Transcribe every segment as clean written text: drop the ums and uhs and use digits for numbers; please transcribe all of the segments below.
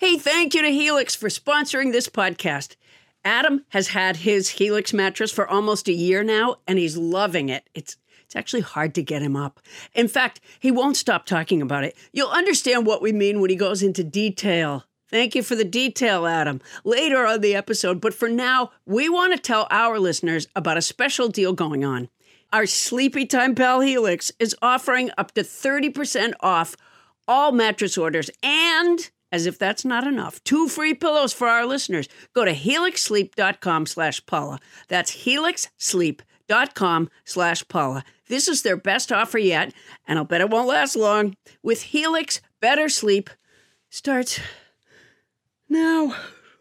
Hey, thank you to Helix for sponsoring this podcast. Adam has had his Helix mattress for almost a year now, and he's loving it. It's actually hard to get him up. In fact, he won't stop talking about it. You'll understand what we mean when he goes into detail. Thank you for the detail, Adam, later on the episode. But for now, we want to tell our listeners about a special deal going on. Our Sleepy Time pal Helix is offering up to 30% off all mattress orders, and as if that's not enough, 2 free pillows for our listeners. Go to helixsleep.com/Paula. That's helixsleep.com/Paula. This is their best offer yet, and I'll bet it won't last long. With Helix, better sleep starts now.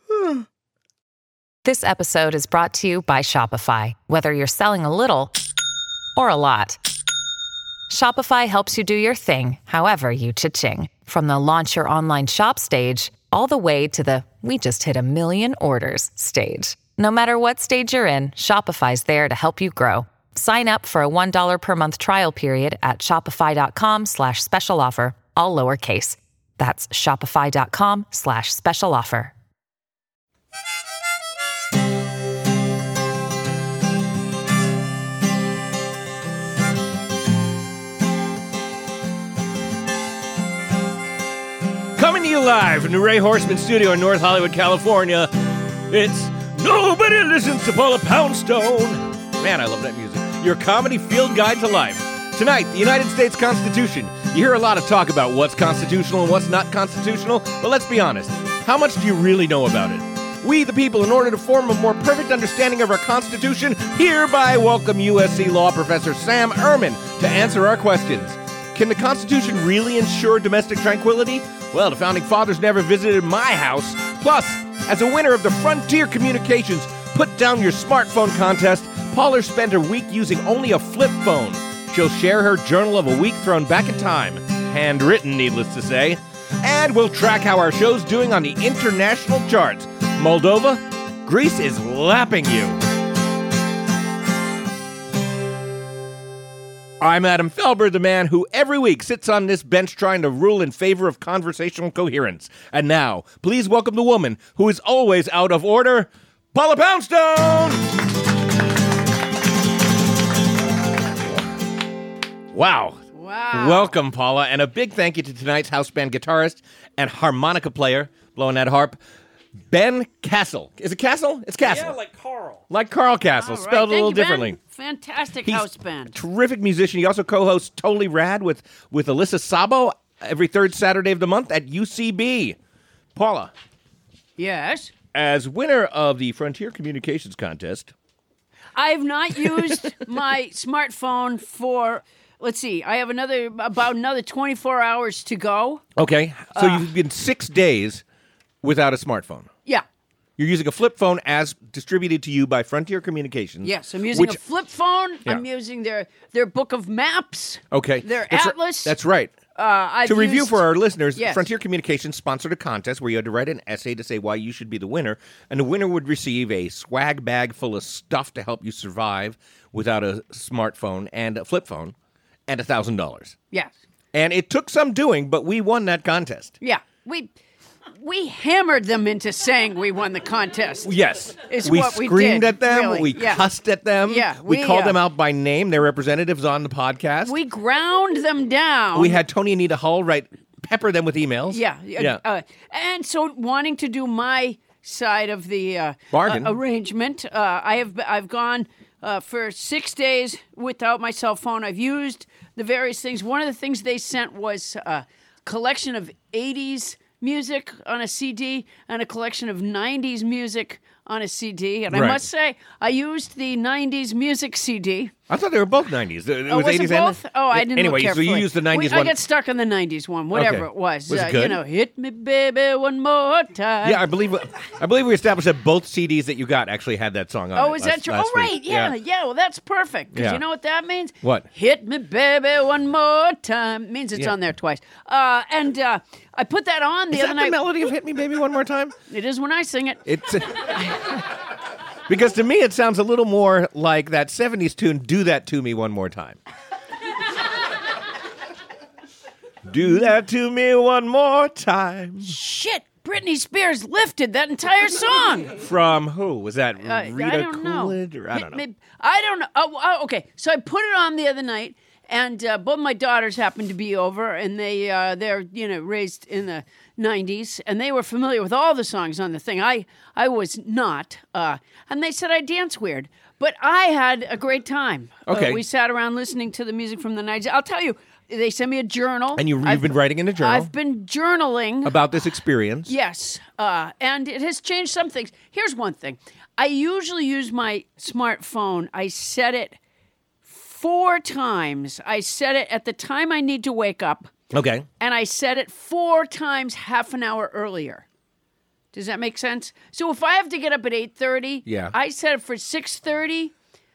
This episode is brought to you by Shopify. Whether you're selling a little or a lot, Shopify helps you do your thing, however you cha-ching. From the launch your online shop stage, all the way to the we just hit 1 million orders stage. No matter what stage you're in, Shopify's there to help you grow. Sign up for a $1 per month trial period at shopify.com/special offer, all lowercase. That's shopify.com/special offer. Coming to you live from the Ray Horseman Studio in North Hollywood, California, it's Nobody Listens to Paula Poundstone. Man, I love that music. Your comedy field guide to life. Tonight, the United States Constitution. You hear a lot of talk about what's constitutional and what's not constitutional, but let's be honest. How much do you really know about it? We, the people, in order to form a more perfect understanding of our Constitution, hereby welcome USC Law Professor Sam Ehrman to answer our questions. Can the Constitution really ensure domestic tranquility? Well, the Founding Fathers never visited my house. Plus, as a winner of the Frontier Communications Put Down Your Smartphone contest, Paula spent her week using only a flip phone. She'll share her journal of a week thrown back in time. Handwritten, needless to say. And we'll track how our show's doing on the international charts. Moldova, Greece is lapping you. I'm Adam Felber, the man who every week sits on this bench trying to rule in favor of conversational coherence. And now, please welcome the woman who is always out of order, Paula Poundstone! Wow. Welcome, Paula, and a big thank you to tonight's house band guitarist and harmonica player, blowing that harp, Ben Castle. Is it Castle? It's Castle. Yeah, like Carl. Like Carl Castle, All right. spelled a Thank little you, Ben. differently. Fantastic He's house band. Terrific musician. He also co-hosts Totally Rad with Alyssa Sabo every third Saturday of the month at UCB. Paula, Yes. as winner of the Frontier Communications contest, I've not used my smartphone for, let's see, I have about another 24 hours to go. okay, so you've been 6 days without a smartphone. Yeah. You're using a flip phone as distributed to you by Frontier Communications. Yes, I'm using which- a flip phone. Yeah. I'm using their book of maps. Okay. Their That's atlas. That's right. I've To review used- for our listeners, Yes. Frontier Communications sponsored a contest where you had to write an essay to say why you should be the winner, and the winner would receive a swag bag full of stuff to help you survive without a smartphone and a flip phone, and $1,000. Yes. And it took some doing, but we won that contest. Yeah. We hammered them into saying we won the contest. Yes. Is we what we screamed did, at them. really. We Yeah. cussed at them. Yeah, We we, called them out by name. Their representatives on the podcast. We ground them down. We had Tony Anita Hull pepper them with emails. Yeah. And so wanting to do my side of the Bargain. arrangement, I've gone for 6 days without my cell phone. I've used the various things. One of the things they sent was a collection of 80s music on a CD and a collection of 90s music on a CD. And I Right. must say, I used the 90s music CD. I thought they were both 90s. It was was 80s it both? and Oh, I didn't Anyway, look carefully. so you used the 90s I one. got stuck on the 90s one, whatever Okay. it was. Was it good? Hit me, baby, one more time. Yeah, I believe we established that both CDs that you got actually had that song on Oh, it is last- that true? last Oh, right. week. Yeah. Well, that's perfect. Because Yeah. you know what that means? What? Hit me, baby, one more time. Means it's Yeah. on there twice. And I put that on the Is other that night. the melody of Hit Me Baby One More Time? It is when I sing it. It's because to me it sounds a little more like that 70s tune, Do That To Me One More Time. Do that to me one more time. Shit. Britney Spears lifted that entire song. From who? Was that Rita I don't know. Coolidge? Or, I don't know. Maybe, I don't know. Okay, so I put it on the other night, and both my daughters happened to be over, and they're raised in the 90s, and they were familiar with all the songs on the thing. I was not, and they said I dance weird, but I had a great time. Okay. We sat around listening to the music from the 90s. I'll tell you, they sent me a journal. And you've been writing in a journal I've been journaling. about this experience. Yes, and it has changed some things. Here's one thing. I usually use my smartphone. I set it 4 times. I set it at the time I need to wake up, Okay. and I set it 4 times half an hour earlier. Does that make sense? So if I have to get up at 8:30, Yeah. I set it for 6:30.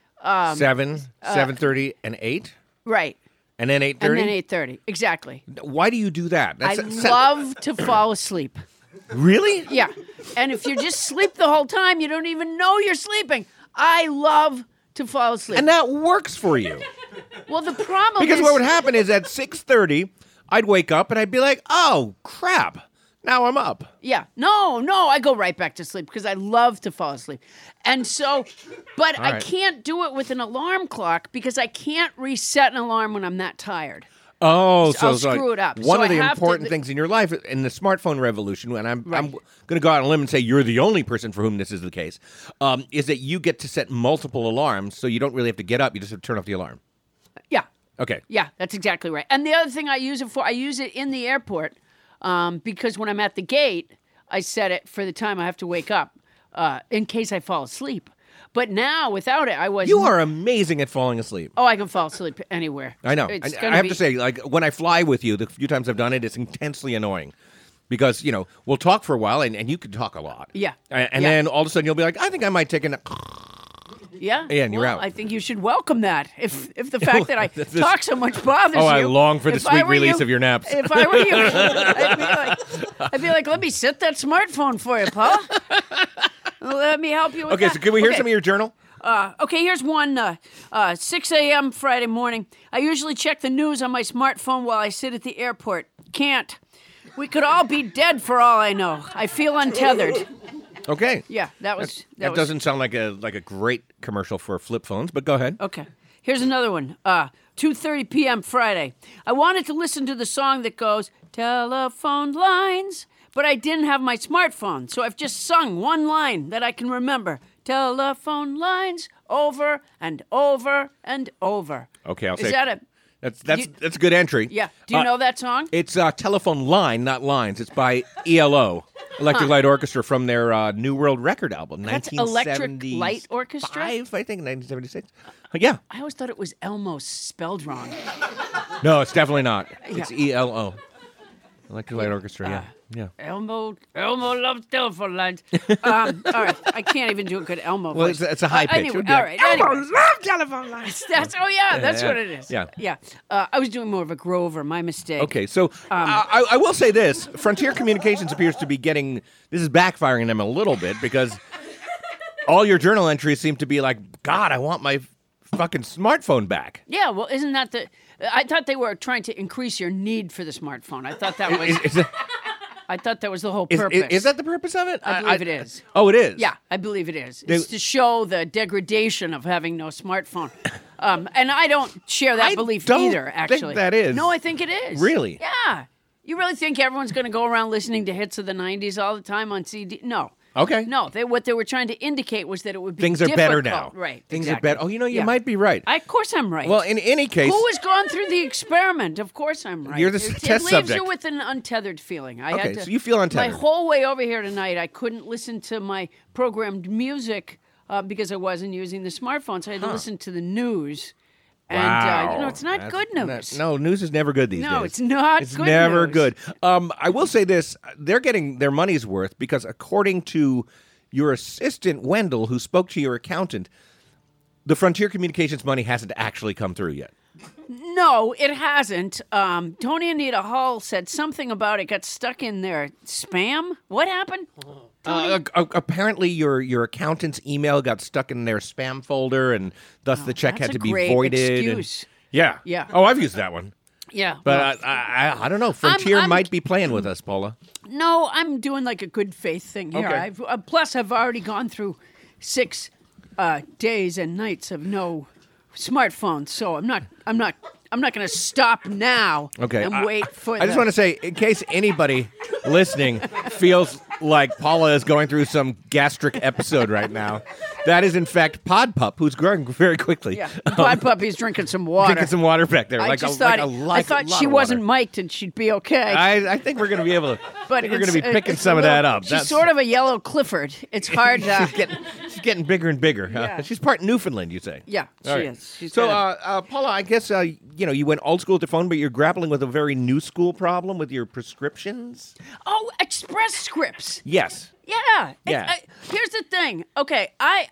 7:30, and 8? Right. And then 8:30? And then 8:30. Exactly. Why do you do that? I love to fall asleep. Really? Yeah. And if you just sleep the whole time, you don't even know you're sleeping. I love to fall asleep. And that works for you. Well, the problem Because is... what would happen is at 6:30, I'd wake up and I'd be like, oh, crap. Now I'm up. Yeah. No, I go right back to sleep because I love to fall asleep. And so, but I right. can't do it with an alarm clock because I can't reset an alarm when I'm that tired. Oh, so I'll screw it up. One So of the I have to- important things in your life in the smartphone revolution, and I'm going to go out on a limb and say you're the only person for whom this is the case, is that you get to set multiple alarms, so you don't really have to get up. You just have to turn off the alarm. Yeah. Okay. Yeah, that's exactly right. And the other thing I use it in the airport because when I'm at the gate, I set it for the time I have to wake up in case I fall asleep. But now, without it, I was... You are amazing at falling asleep. Oh, I can fall asleep anywhere. I know. It's I gonna have be- to say, like, when I fly with you, the few times I've done it, it's intensely annoying. Because, we'll talk for a while, and you can talk a lot. Yeah. And Yeah. then all of a sudden you'll be like, I think I might take a nap. Yeah, and you're well, out. I think you should welcome that. If the fact that I talk so much bothers you. Oh, I long for the if I sweet were release you- of your naps. If I were you, I'd be like, let me set that smartphone for you, Paul. Let me help you with Okay, that. so can we hear some of your journal? Okay, here's one. 6 a.m. Friday morning. I usually check the news on my smartphone while I sit at the airport. Can't. We could all be dead for all I know. I feel untethered. Okay. Yeah, that was... That doesn't sound like a great commercial for flip phones, but go ahead. Okay. Here's another one. 2:30 p.m. Friday. I wanted to listen to the song that goes, telephone lines, but I didn't have my smartphone, so I've just sung one line that I can remember. Telephone lines, over and over and over. Okay, I'll Is say that a... that's a good entry. Yeah. Do you know that song? It's Telephone Line, not Lines. It's by ELO, Electric Light Orchestra, from their New World Record album, That's 1975, Electric Light Orchestra? I think, 1976. Yeah. I always thought it was Elmo spelled wrong. No, it's definitely not. Yeah. It's ELO, Electric Light Orchestra, yeah. Yeah. Elmo loves telephone lines. All right, I can't even do a good Elmo Well, voice. it's a high pitch. It Anyway, would be all like, right. Elmo Anyway. loves telephone lines. That's what it is. Yeah. Yeah. I was doing more of a Grover. My mistake. Okay, so I will say this. Frontier Communications appears to be getting... This is backfiring them a little bit because all your journal entries seem to be like, God, I want my fucking smartphone back. Yeah. Well, isn't that the? I thought they were trying to increase your need for the smartphone. I thought that was. I thought that was the whole purpose. Is that the purpose of it? I believe it is. Oh, it is? Yeah, I believe it is. It's to show the degradation of having no smartphone. And I don't share that I belief don't either, actually. think that is. No, I think it is. Really? Yeah. You really think everyone's going to go around listening to hits of the 90s all the time on CD? No. Okay. No, what they were trying to indicate was that it would be Things are better difficult. now. Right. Things exactly. are better. Oh, you Yeah. might be right. Of course I'm right. Well, in any case... Who has gone through the experiment? Of course I'm right. You're the it test leaves subject. you with an untethered feeling. I Okay, had to, so you feel untethered. My whole way over here tonight, I couldn't listen to my programmed music because I wasn't using the smartphone, so I had to listen to the news. And, Wow. it's not good news. No, news is never good these days. No, it's not It's good never news. good. I will say this. They're getting their money's worth because according to your assistant, Wendell, who spoke to your accountant, the Frontier Communications money hasn't actually come through yet. No, it hasn't. Tony Anita Hall said something about it got stuck in their spam. What happened? Apparently, your accountant's email got stuck in their spam folder, and thus the check that's had to a be great voided. excuse. Yeah. Yeah. Oh, I've used that one. Yeah. But well, I don't know. Frontier might be playing with us, Paula. no, I'm doing like a good faith thing here. Okay. Plus, I've already gone through 6 days and nights of no smartphones, so I'm not going to stop now. Okay. And wait for. I just want to say, in case anybody listening feels like Paula is going through some gastric episode right now, that is in fact Pod Pup, who's growing very quickly. Yeah, Pod Puppy's drinking some water. Drinking some water back there. I like just a, thought like a I thought lot she of wasn't water. mic'd and she'd be okay. I think we're going to be able to. But we're going to be picking it's some a of that little- up. She's sort of a yellow Clifford. It's hard. She's getting bigger and bigger. Yeah. She's part Newfoundland, you say? Yeah, she All right. is. She's So, good. Paula, I guess you went old school with the phone, but you're grappling with a very new school problem with your prescriptions. Oh, Express Scripts. Yes. Yeah. Yeah. Here's the thing. Okay, I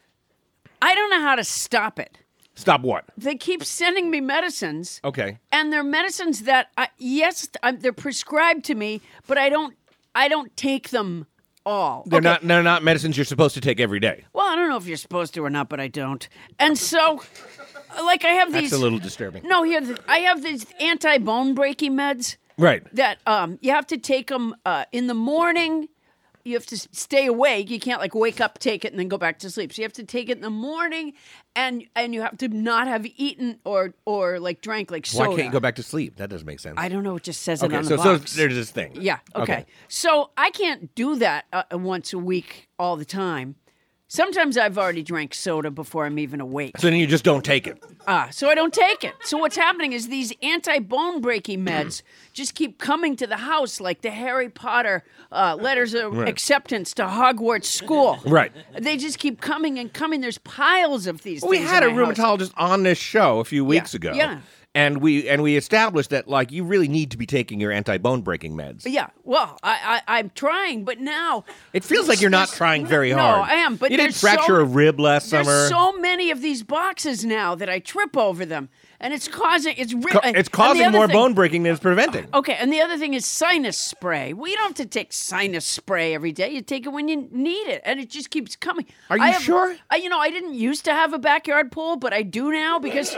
don't know how to stop it. Stop what? They keep sending me medicines. Okay. And they're medicines that, they're prescribed to me, but I don't take them all. They're Okay. not medicines you're supposed to take every day. Well, I don't know if you're supposed to or not, but I don't. And so, like, I have these. That's a little disturbing. No, I have these anti-bone breaking meds Right. that you have to take them in the morning. You have to stay awake. You can't like wake up, take it, and then go back to sleep. So you have to take it in the morning, and you have to not have eaten or like drank like soda. Why can't you go back to sleep? That doesn't make sense. I don't know. It just says it Okay, on so the box. there's this thing. Yeah. Okay. So I can't do that once a week all the time. Sometimes I've already drank soda before I'm even awake. So then you just don't take it. So I don't take it. So what's happening is these anti-bone breaking meds just keep coming to the house like the Harry Potter letters of acceptance to Hogwarts School. Right. They just keep coming and coming. There's piles of these We things had a in my house. rheumatologist on this show a few weeks ago. Yeah. And we established that like you really need to be taking your anti-bone breaking meds. Yeah, well, I'm trying, but now It feels like you're not trying very no, hard. I am, but you didn't there's fracture a rib last There's summer. so many of these boxes now that I trip over them, and it's causing It's and the causing other more thing- bone breaking than it's preventing. Okay, and the other thing is sinus spray. Well, you don't have to take sinus spray every day. You take it when you need it, and it just keeps coming. Are you sure? I didn't used to have a backyard pool, but I do now because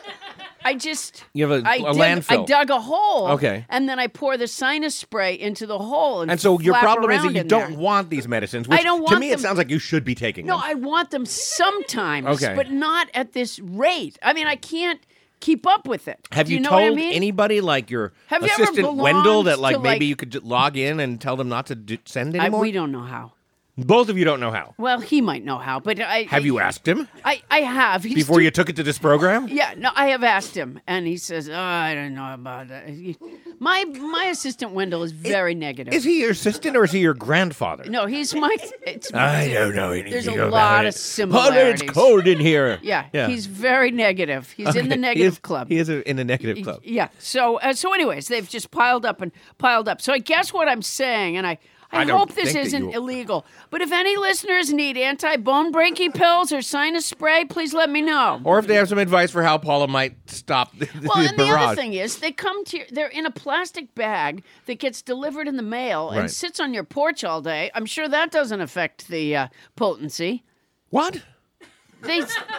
I just You have a I landfill. I dug a hole. Okay. and then I pour the sinus spray into the hole, And so your flap problem is that around you in don't there. want these medicines. Which, I don't To want me, it them. sounds like you should be taking No, them. I want them sometimes, Okay. but not at this rate. I mean, I can't keep up with it. Have Do you know told what I mean? anybody, like your Have you ever assistant belonged Wendell, that to, like maybe like- you could log in and tell them not to send anymore? We don't know how. Both of you don't know how. Well, he might know how, but Have you asked him I have. He's before you took it to this program? Yeah, no, I have asked him, and he says, "Oh, I don't know about that." My assistant Wendell is very negative. Is he your assistant or is he your grandfather? No, he's my. It's, I don't know anything There's a about lot it. of similarities. Oh, it's cold in here. Yeah, he's very negative. He's in the negative club. He is in the negative club. Yeah. So anyways, they've just piled up and piled up. So I guess what I'm saying, and I I don't hope this think that isn't you- illegal, but if any listeners need anti-bone breaking pills or sinus spray, please let me know. Or if they have some advice for how Paula might stop the Well, and the barrage. other thing is, they come to they're in a plastic bag that gets delivered in the mail Right. and sits on your porch all day. I'm sure that doesn't affect the potency. What? They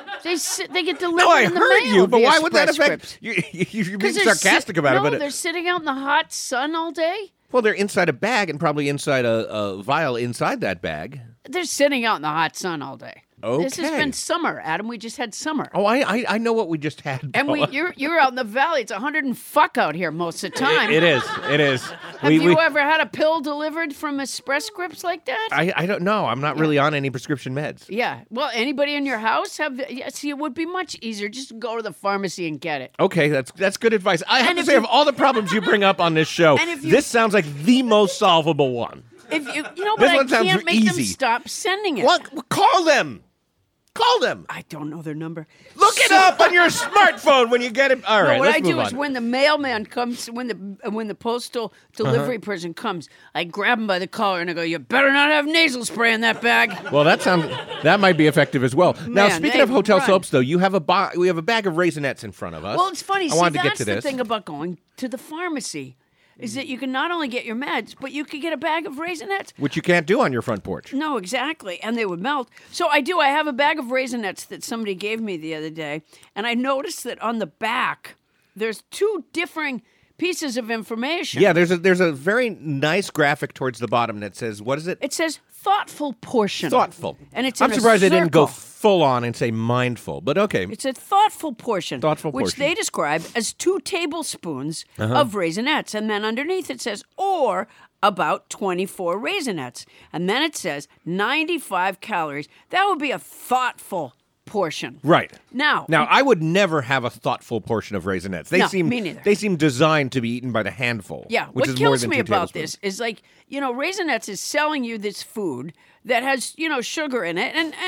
get delivered No, I in the heard mail you, but via why would that Express affect? Scripts. You're being 'Cause they're sarcastic about no, it, but they're sitting out in the hot sun all day. well, they're inside a bag and probably inside a vial inside that bag. They're sitting out in the hot sun all day. This has Okay. been summer, Adam. We just had summer. Oh, I know what we just had. And Paula. you're out in the valley. It's 100 and fuck out here most of the time. It is. Have you ever had a pill delivered from Express Scripts like that? I don't know. I'm not really on any prescription meds. Yeah. Well, anybody in your house have? Yeah, see, it would be much easier just to go to the pharmacy and get it. Okay, that's good advice. I have And to if say, you- of all the problems you bring up on this show, And if you- this sounds like the most solvable one. If you but This I one sounds can't make them easy. stop sending it. What? Call them. Call them. I don't know their number. Look it up on your smartphone when you get it. All right, No, what let's I move do on. is when the mailman comes, when the postal delivery person comes, I grab him by the collar and I go, "You better not have nasal spray in that bag." Well, that might be effective as well. Now, Man, speaking they of hotel run. soaps, though, we have a bag of Raisinets in front of us. Well, it's funny. I See, wanted to that's get to the this. thing about going to the pharmacy, is that you can not only get your meds, but you could get a bag of Raisinets. Which you can't do on your front porch. No, exactly. And they would melt. So I do. I have a bag of Raisinets that somebody gave me the other day. And I noticed that on the back, there's two differing pieces of information. Yeah, there's a very nice graphic towards the bottom that says, what is it? It says thoughtful portion. Thoughtful. And it's I'm in a surprised they didn't go circle. full on and say mindful, but okay. It's a thoughtful portion. Thoughtful which portion. they describe as 2 tablespoons of Raisinets. And then underneath it says, or about 24 Raisinets. And then it says 95 calories. That would be a thoughtful portion. Right. Now, I would never have a thoughtful portion of Raisinets. They No, seem me neither. They seem designed to be eaten by the handful. yeah, which what is more kills than me 2 about tablespoons. this is Raisinets is selling you this food that has, sugar in it and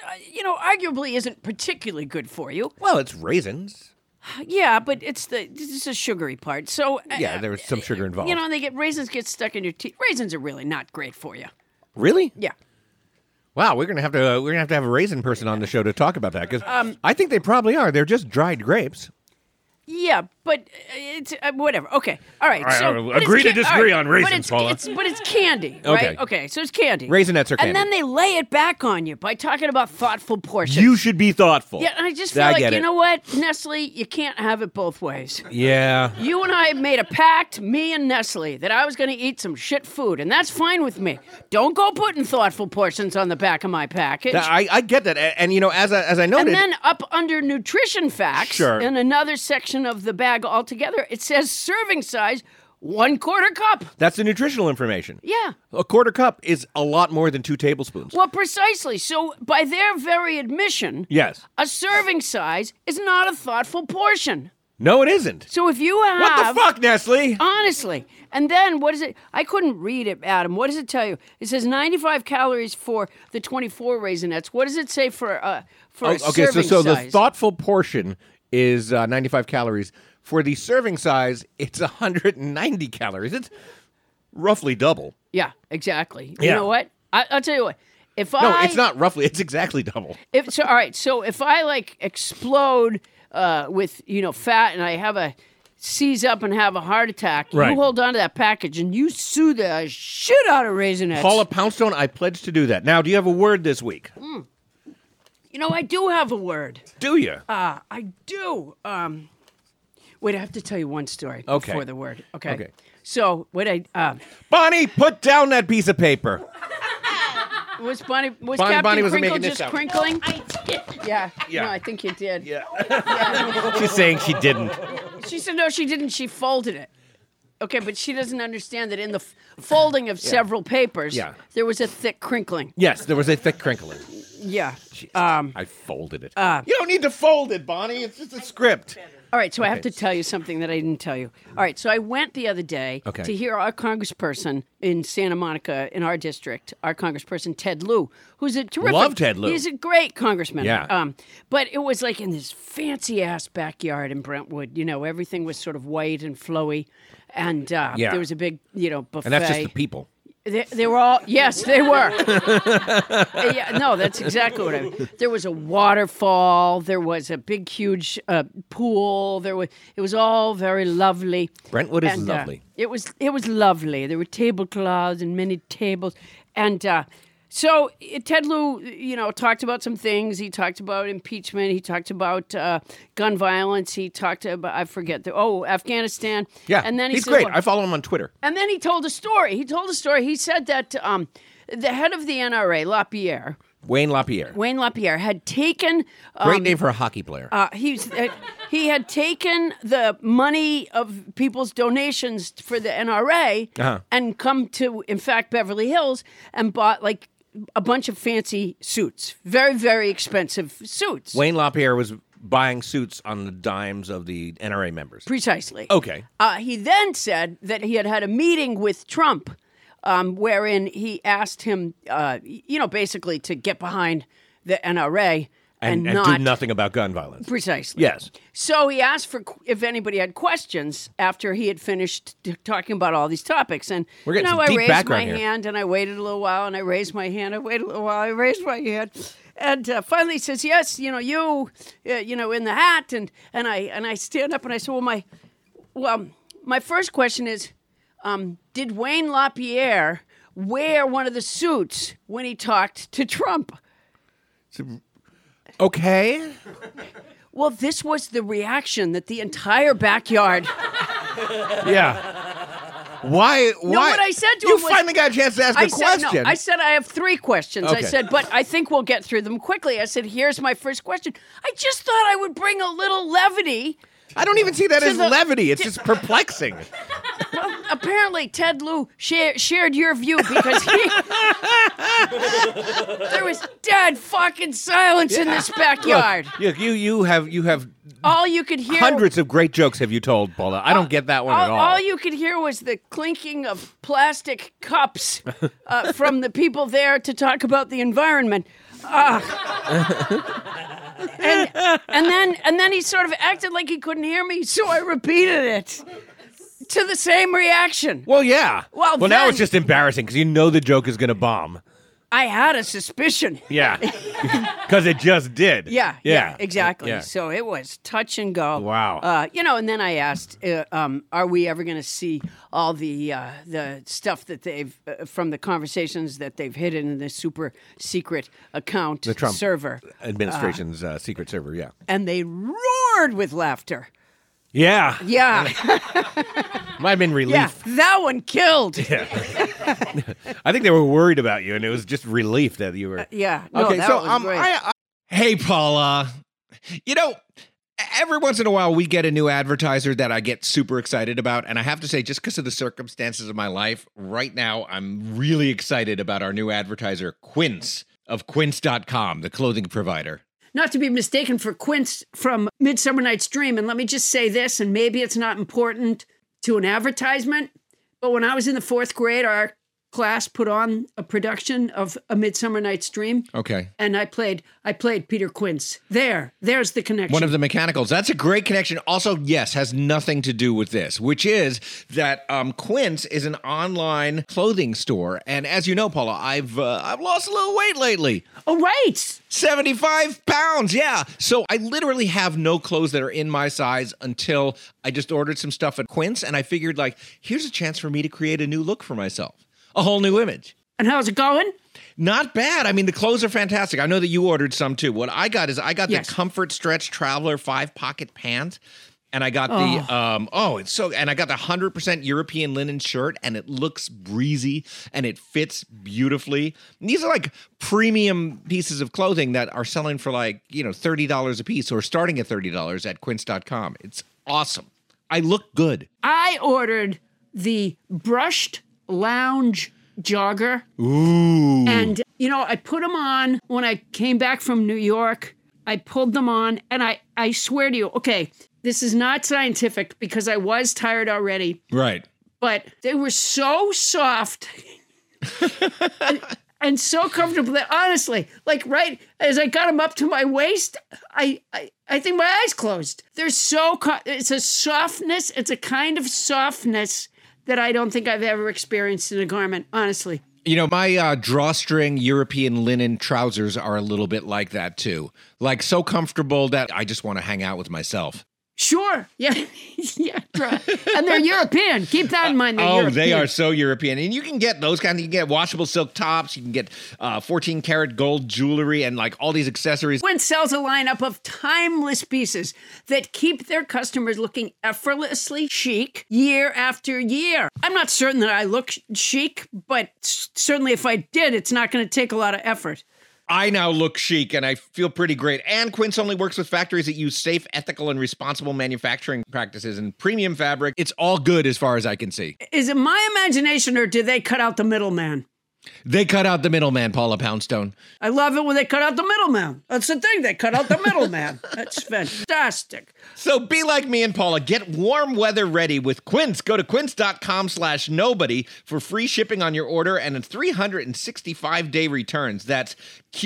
arguably isn't particularly good for you. Well, it's raisins. Yeah, but it's a sugary part. So Yeah, there's some sugar involved. and they raisins get stuck in your teeth. Raisins are really not great for you. Really? Yeah. Wow, we're gonna have to have a raisin person on the show to talk about that because I think they probably are. They're just dried grapes. Yeah, but it's whatever. Okay, all right. So but agree it's to disagree all on raisins, but it's, Paula. But it's candy, right? Okay. Okay, so it's candy. Raisinettes are candy. And then they lay it back on you by talking about thoughtful portions. You should be thoughtful. Yeah, and I just feel I like get you it. know what, Nestle, you can't have it both ways. Yeah. You and I made a pact, me and Nestle, that I was going to eat some shit food, and that's fine with me. Don't go putting thoughtful portions on the back of my package. I get that, and as I noted, And then up under nutrition facts, Sure. in another section of the bag altogether, it says serving size 1/4 cup. that's the nutritional information. Yeah. A quarter cup is a lot more than 2 tablespoons. Well, precisely. So by their very admission, Yes. a serving size is not a thoughtful portion. No, it isn't. So if you have... What the fuck, Nestle? Honestly. And then what is it? I couldn't read it, Adam. What does it tell you? It says 95 calories for the 24 Raisinets. What does it say for a Okay, serving so the size? thoughtful portion is 95 calories. For the serving size, it's 190 calories. It's roughly double. Yeah, exactly. You Yeah. know what? I'll tell you what. If No, it's not roughly. It's exactly double. All right. So if I explode with fat and I have a seize up and have a heart attack, Right. you hold on to that package and you sue the shit out of Raisinets. Paula Poundstone, I pledge to do that. Now, do you have a word this week? I do have a word. Do you? I do. Wait, I have to tell you one story Okay. before the word. Okay. Okay. So what Bonnie, put down that piece of paper. was Bonnie was Bonnie Captain wasn't Crinkle making this just sound. crinkling? I did. Yeah. Yeah. No, I think you did. Yeah. Yeah. She's saying she didn't. She said no, she didn't. She folded it. Okay, but she doesn't understand that in the folding of several papers, Yeah. there was a thick crinkling. Yes, there was a thick crinkling. Yeah. I folded it. You don't need to fold it, Bonnie. It's just a script. All right, so I have to tell you something that I didn't tell you. All right, so I went the other day Okay. to hear our congressperson in Santa Monica, in our district, our congressperson Ted Lieu, who's a terrific... Love Ted Lieu. He's a great congressman. Yeah. But it was in this fancy-ass backyard in Brentwood. Everything was sort of white and flowy. And there was a big, buffet. And that's just the people. They were all, yes, they were. Yeah, no, that's exactly what I mean. There was a waterfall. There was a big, huge pool. It was all very lovely. Brentwood is And, lovely. It was lovely. There were tablecloths and many tables. And so Ted Lieu, talked about some things. He talked about impeachment. He talked about gun violence. He talked about, Afghanistan. Yeah, And then he's said, great. well, I follow him on Twitter. and then he told a story. He said that the head of the NRA, Wayne LaPierre. Wayne LaPierre, had taken... Great name for a hockey player. He had taken the money of people's donations for the NRA Uh-huh. and come to, in fact, Beverly Hills and bought a bunch of fancy suits. Very, very expensive suits. Wayne LaPierre was buying suits on the dimes of the NRA members. Precisely. Okay. He then said that he had a meeting with Trump wherein he asked him, basically to get behind the NRA and And not do nothing about gun violence. Precisely. Yes. So he asked for if anybody had questions after he had finished talking about all these topics. And, We're getting some I deep raised my background here. hand and I waited a little while and I raised my hand. I waited a little while. I raised my hand. And finally he says, yes, you in the hat. And I stand up and I said, my first question is, did Wayne LaPierre wear one of the suits when he talked to Trump? Okay. Well, this was the reaction that the entire backyard. Yeah. Why? No, what I said to you him was... finally got a chance to ask a question. I said I have 3 questions. Okay. I said, but I think we'll get through them quickly. I said, here's my first question. I just thought I would bring a little levity. I don't even see that as levity. It's just perplexing. Well, apparently, Ted Lieu shared your view because there was dead fucking silence in this backyard. Look, you have All you could hear... hundreds of great jokes have you told, Paula. I don't get that one at all. All you could hear was the clinking of plastic cups from the people there to talk about the environment. And then he sort of acted like he couldn't hear me, so I repeated it to the same reaction. Well, yeah. Well, now then- it's just embarrassing because you know the joke is going to bomb. I had a suspicion. Yeah, because it just did. Yeah, exactly. Yeah. So it was touch and go. Wow. And then I asked, are we ever going to see all the stuff that they've from the conversations that they've hidden in this super secret account The Trump server administration's secret server, yeah. And they roared with laughter. Yeah. Yeah, Might have been relief. yeah, that one killed. I think they were worried about you, and it was just relief that you were. Yeah, no, Okay, that so was great. Hey, Paula. You know, every once in a while we get a new advertiser that I get super excited about. And I have to say, just because of the circumstances of my life, right now I'm really excited about our new advertiser, Quince, of Quince.com, the clothing provider. Not to be mistaken for Quince from Midsummer Night's Dream. And let me just say this, and maybe it's not important to an advertisement, but when I was in the 4th grade, our class put on a production of A Midsummer Night's Dream. Okay. And I played Peter Quince. There's the connection. One of the mechanicals. That's a great connection. Also, yes, has nothing to do with this, which is that Quince is an online clothing store. And as you know, Paula, I've lost a little weight lately. Oh, right. 75 pounds, yeah. So I literally have no clothes that are in my size until I just ordered some stuff at Quince, and I figured, like, here's a chance for me to create a new look for myself. A whole new image. And how's it going? Not bad. I mean, the clothes are fantastic. I know that you ordered some too. What I got is the Comfort Stretch Traveler 5-pocket pants. And I got and I got the 100% European linen shirt, and it looks breezy and it fits beautifully. And these are like premium pieces of clothing that are selling for like, $30 a piece or starting at $30 at quince.com. It's awesome. I look good. I ordered the brushed lounge jogger. Ooh. And, I put them on when I came back from New York. I pulled them on, and I swear to you, okay, this is not scientific because I was tired already. Right. But they were so soft and so comfortable that honestly, like right as I got them up to my waist, I think my eyes closed. They're so, it's a softness, it's a kind of softness that I don't think I've ever experienced in a garment, honestly. My drawstring European linen trousers are a little bit like that too. Like so comfortable that I just want to hang out with myself. Sure. Yeah. Yeah. And they're European. Keep that in mind. European. They are so European. And you can get those you can get washable silk tops. You can get 14 karat gold jewelry and like all these accessories. Quince sells a lineup of timeless pieces that keep their customers looking effortlessly chic year after year. I'm not certain that I look chic, but certainly if I did, it's not going to take a lot of effort. I now look chic and I feel pretty great. And Quince only works with factories that use safe, ethical, and responsible manufacturing practices and premium fabric. It's all good as far as I can see. Is it my imagination or do they cut out the middleman? They cut out the middleman, Paula Poundstone. I love it when they cut out the middleman. That's the thing. They cut out the middleman. That's fantastic. So be like me and Paula. Get warm weather ready with Quince. Go to quince.com/nobody for free shipping on your order and a 365-day returns. That's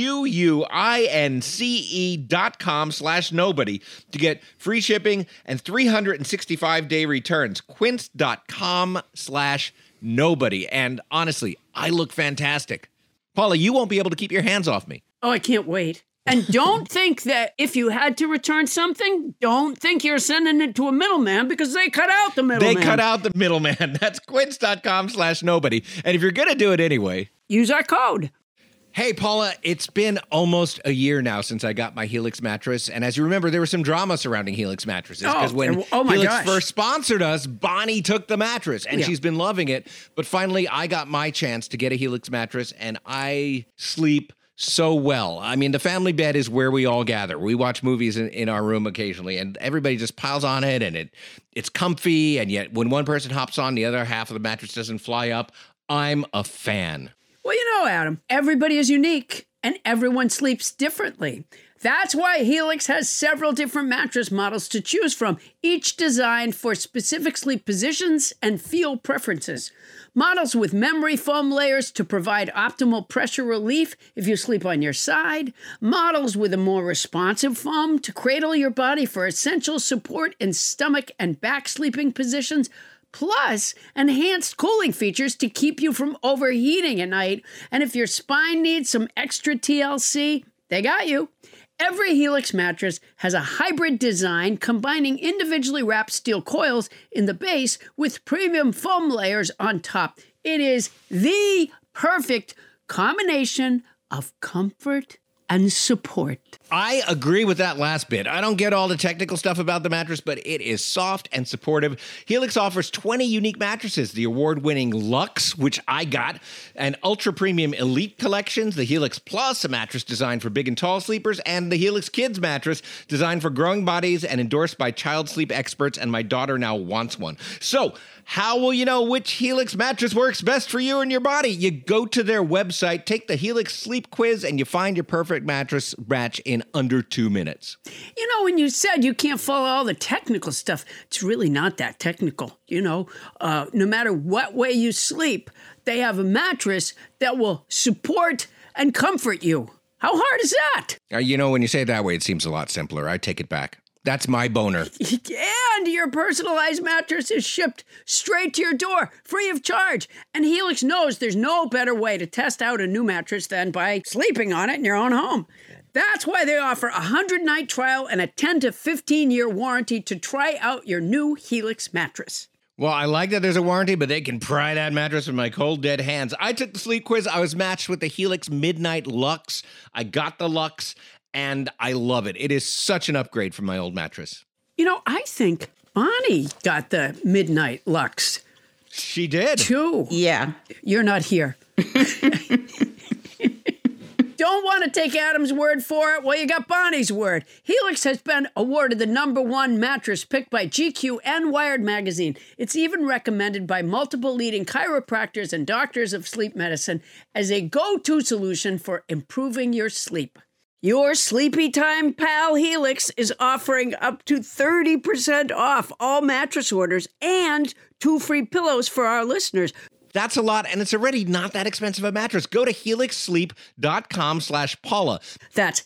QUINCE.com/nobody to get free shipping and 365-day returns. Quince.com/nobody. And honestly, I look fantastic. Paula, you won't be able to keep your hands off me. Oh, I can't wait. And don't think that if you had to return something, don't think you're sending it to a middleman because they cut out the middleman. They cut out the middleman. That's quince.com/nobody. And if you're going to do it anyway, use our code. Hey, Paula, it's been almost a year now since I got my Helix mattress. And as you remember, there was some drama surrounding Helix mattresses. Because when Helix first sponsored us, Bonnie took the mattress and she's been loving it. But finally, I got my chance to get a Helix mattress and I sleep so well. I mean, the family bed is where we all gather. We watch movies in our room occasionally and everybody just piles on it and it's comfy. And yet when one person hops on, the other half of the mattress doesn't fly up. I'm a fan. Well, you know, Adam, everybody is unique and everyone sleeps differently. That's why Helix has several different mattress models to choose from, each designed for specific sleep positions and feel preferences. Models with memory foam layers to provide optimal pressure relief if you sleep on your side. Models with a more responsive foam to cradle your body for essential support in stomach and back sleeping positions. Plus, enhanced cooling features to keep you from overheating at night. And if your spine needs some extra TLC, they got you. Every Helix mattress has a hybrid design combining individually wrapped steel coils in the base with premium foam layers on top. It is the perfect combination of comfort and support. I agree with that last bit. I don't get all the technical stuff about the mattress, but it is soft and supportive. Helix offers 20 unique mattresses, the award-winning Luxe, which I got, and ultra-premium Elite collections, the Helix Plus, a mattress designed for big and tall sleepers, and the Helix Kids mattress, designed for growing bodies and endorsed by child sleep experts, and my daughter now wants one. So, how will you know which Helix mattress works best for you and your body? You go to their website, take the Helix sleep quiz, and you find your perfect mattress match in under 2 minutes. You know, when you said you can't follow all the technical stuff, it's really not that technical. You know, no matter what way you sleep, they have a mattress that will support and comfort you. How hard is that? You know, when you say it that way, it seems a lot simpler. I take it back. That's my boner. And your personalized mattress is shipped straight to your door, free of charge. And Helix knows there's no better way to test out a new mattress than by sleeping on it in your own home. That's why they offer a 100-night trial and a 10 to 15-year warranty to try out your new Helix mattress. Well, I like that there's a warranty, but they can pry that mattress with my cold, dead hands. I took the sleep quiz. I was matched with the Helix Midnight Luxe. I got the Luxe, and I love it. It is such an upgrade from my old mattress. You know, I think Bonnie got the Midnight Luxe. She did. Too. Yeah. You're not here. Don't want to take Adam's word for it? Well, you got Bonnie's word. Helix has been awarded the #1 mattress picked by GQ and Wired magazine. It's even recommended by multiple leading chiropractors and doctors of sleep medicine as a go-to solution for improving your sleep. Your sleepy time pal Helix is offering up to 30% off all mattress orders and 2 free pillows for our listeners. That's a lot, and it's already not that expensive a mattress. Go to helixsleep.com/Paula. That's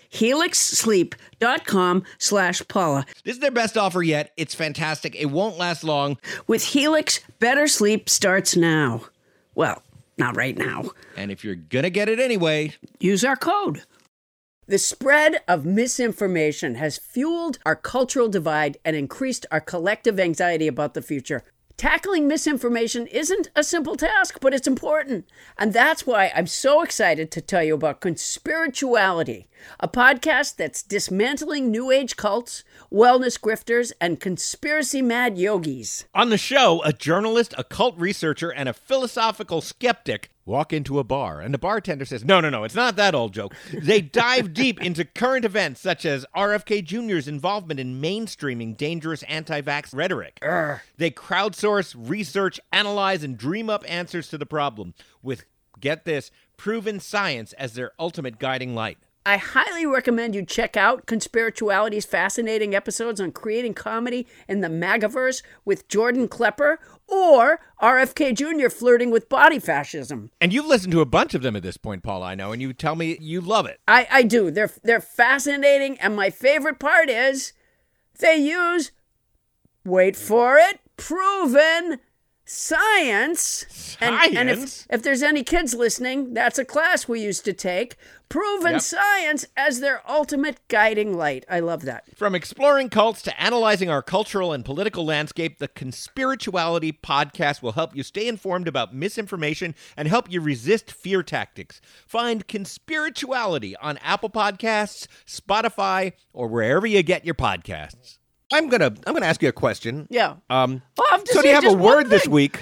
helixsleep.com/Paula. This is their best offer yet. It's fantastic. It won't last long. With Helix, better sleep starts now. Well, not right now. And if you're going to get it anyway, use our code. The spread of misinformation has fueled our cultural divide and increased our collective anxiety about the future. Tackling misinformation isn't a simple task, but it's important. And that's why I'm so excited to tell you about Conspirituality, a podcast that's dismantling New Age cults, wellness grifters, and conspiracy-mad yogis. On the show, a journalist, a cult researcher, and a philosophical skeptic walk into a bar, and the bartender says, no, it's not that old joke. They dive deep into current events, such as RFK Jr.'s involvement in mainstreaming dangerous anti-vax rhetoric. They crowdsource, research, analyze, and dream up answers to the problem with, get this, proven science as their ultimate guiding light. I highly recommend you check out Conspirituality's fascinating episodes on creating comedy in the MAGAverse with Jordan Klepper or RFK Jr. flirting with body fascism. And you've listened to a bunch of them at this point, Paula, I know, and you tell me you love it. I do. They're fascinating, and my favorite part is they use, wait for it, proven Science. And if there's any kids listening, that's a class we used to take. Proven science as their ultimate guiding light. I love that. From exploring cults to analyzing our cultural and political landscape, the Conspirituality podcast will help you stay informed about misinformation and help you resist fear tactics. Find Conspirituality on Apple Podcasts, Spotify, or wherever you get your podcasts. I'm gonna ask you a question. Yeah. So do you have a word this week?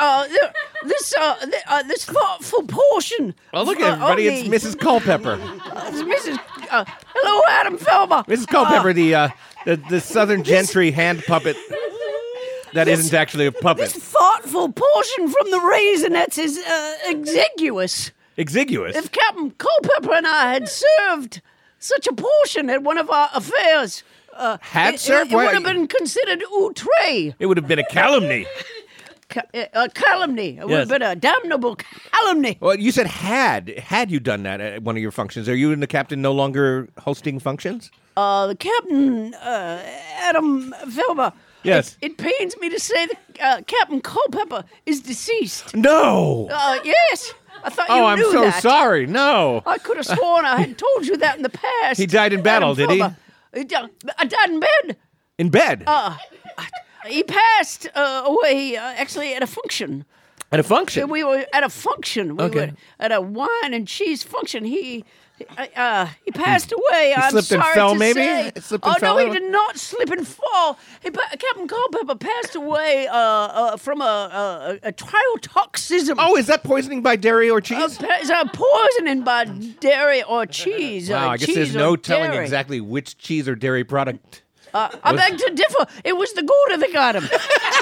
This thoughtful portion. Oh, look at everybody! It's Mrs. Culpepper. It's Mrs. Hello, Adam Felber. Mrs. Culpepper, the Southern gentry hand puppet. That isn't actually a puppet. This thoughtful portion from the Raisinets is exiguous. Exiguous. If Captain Culpepper and I had served such a portion at one of our affairs. Served? It would have been considered outre. It would have been a calumny. Calumny. It would have been a damnable calumny. Well, you said had you done that at one of your functions? Are you and the captain no longer hosting functions? The captain, Adam Felber. Yes. It pains me to say that Captain Culpepper is deceased. No. Yes. I thought you knew I'm so that. sorry. No. I could have sworn I had told you that in the past. He died in battle, Adam did he? Felber. I died in bed. In bed? He passed away, actually, at a function. At a function? We were at a function. We were at a wine and cheese function. He passed away. He slipped and fell, maybe? Say. Slipped and fell? No, he did not slip and fall. Captain Culpepper passed away from a triotoxism. Oh, is that poisoning by dairy or cheese? Poisoning by dairy or cheese. Wow, I guess there's no telling exactly which cheese or dairy product. I beg to differ. It was the Gouda that got him.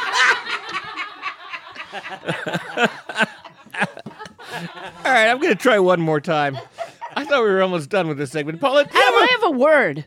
All right, I'm going to try one more time. I thought we were almost done with this segment. Paula, I have a word.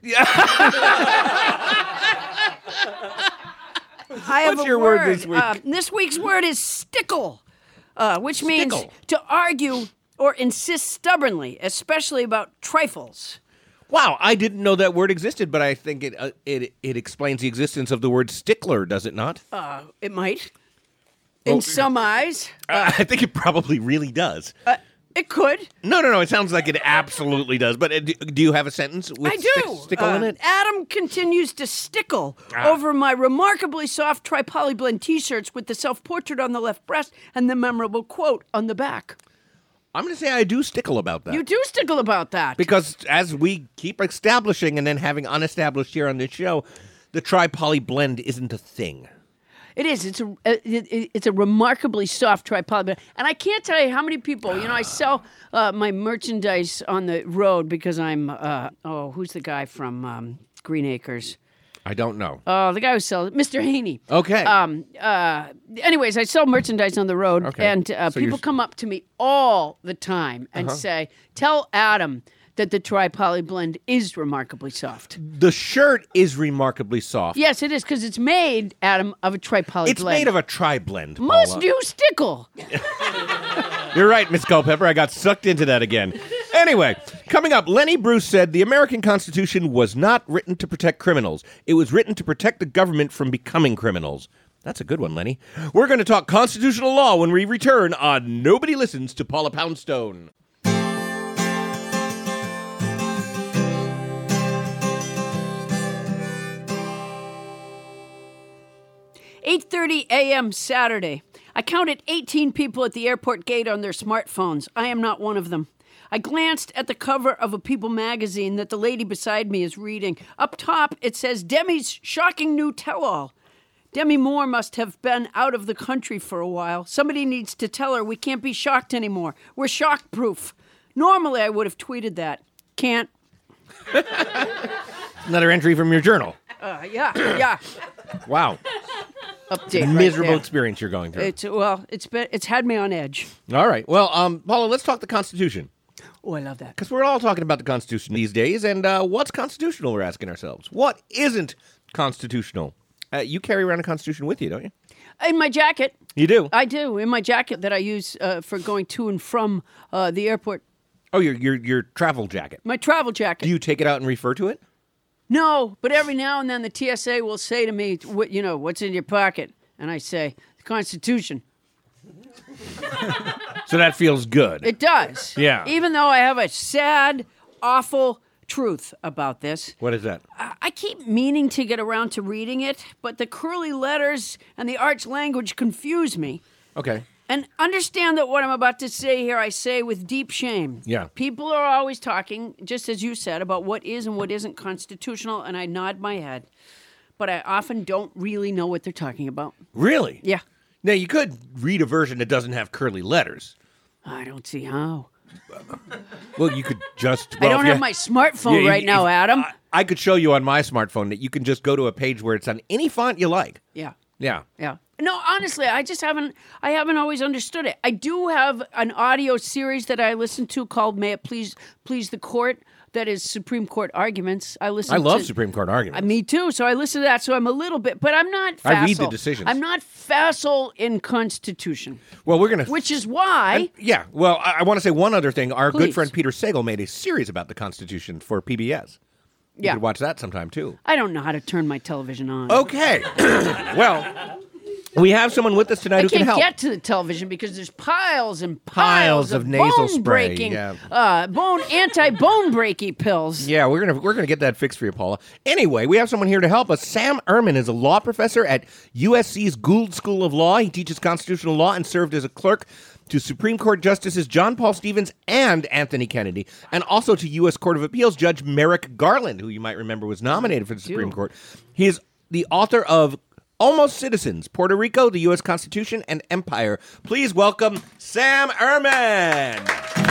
What's your word this week? This week's word is stickle, which means to argue or insist stubbornly, especially about trifles. Wow, I didn't know that word existed, but I think it explains the existence of the word stickler, does it not? It might. In some eyes. I think it probably really does. It could. No. It sounds like it absolutely does. But do you have a sentence with I do. Stickle in it? Adam continues to stickle over my remarkably soft tri-poly blend T-shirts with the self-portrait on the left breast and the memorable quote on the back. I'm going to say I do stickle about that. You do stickle about that. Because as we keep establishing and then having unestablished here on this show, the tri-poly blend isn't a thing. It is. It's a remarkably soft tri-poly. And I can't tell you how many people, I sell my merchandise on the road because I'm, who's the guy from Green Acres? I don't know. The guy who sells it, Mr. Haney. Okay. Anyways, I sell merchandise on the road, and people come up to me all the time and say, tell Adam that the tri-poly blend is remarkably soft. The shirt is remarkably soft. Yes, it is, because it's made, Adam, of a tri-poly blend. It's made of a tri-blend, Paula. Must you stickle? You're right, Miss Culpepper. I got sucked into that again. Anyway, coming up, Lenny Bruce said the American Constitution was not written to protect criminals. It was written to protect the government from becoming criminals. That's a good one, Lenny. We're going to talk constitutional law when we return on Nobody Listens to Paula Poundstone. 8:30 a.m. Saturday. I counted 18 people at the airport gate on their smartphones. I am not one of them. I glanced at the cover of a People magazine that the lady beside me is reading. Up top, it says Demi's shocking new tell-all. Demi Moore must have been out of the country for a while. Somebody needs to tell her we can't be shocked anymore. We're shock-proof. Normally, I would have tweeted that. Can't. Another entry from your journal. Yeah. Wow. Update. Miserable experience you're going through. It's had me on edge. All right. Well, Paula, let's talk the Constitution. Oh, I love that. Because we're all talking about the Constitution these days, and what's constitutional, we're asking ourselves. What isn't constitutional? You carry around a Constitution with you, don't you? In my jacket. You do? I do. In my jacket that I use for going to and from the airport. Oh, your travel jacket. My travel jacket. Do you take it out and refer to it? No, but every now and then the TSA will say to me, what's in your pocket? And I say, Constitution. So that feels good. It does. Yeah. Even though I have a sad, awful truth about this. What is that? I keep meaning to get around to reading it, but the curly letters and the arch language confuse me. Okay. And understand that what I'm about to say here, I say with deep shame. Yeah. People are always talking, just as you said, about what is and what isn't constitutional, and I nod my head. But I often don't really know what they're talking about. Really? Yeah. Now, you could read a version that doesn't have curly letters. I don't see how. Well, you could just... I don't have my smartphone right now, Adam. I could show you on my smartphone that you can just go to a page where it's on any font you like. Yeah. Yeah. Yeah. No, honestly, I haven't always understood it. I do have an audio series that I listen to called May It Please the Court. That is Supreme Court arguments. I love Supreme Court arguments. Me too. So I listen to that. So I'm a little bit, but I'm not facile. I read the decisions. I'm not facile in Constitution. Well, we're going to... Which is why... yeah. Well, I want to say one other thing. Our Please. good friend Peter Sagal made a series about the Constitution for PBS. You could watch that sometime, too. I don't know how to turn my television on. Okay. Well... We have someone with us tonight who can help. I can't get to the television because there's piles and piles of nasal spray. Bone-breaking, anti-bone breaky pills. Yeah, we're gonna get that fixed for you, Paula. Anyway, we have someone here to help us. Sam Ehrman is a law professor at USC's Gould School of Law. He teaches constitutional law and served as a clerk to Supreme Court Justices John Paul Stevens and Anthony Kennedy, and also to U.S. Court of Appeals Judge Merrick Garland, who you might remember was nominated for the Supreme Court. He is the author of Almost Citizens, Puerto Rico, the U.S. Constitution, and Empire. Please welcome Sam Ehrman.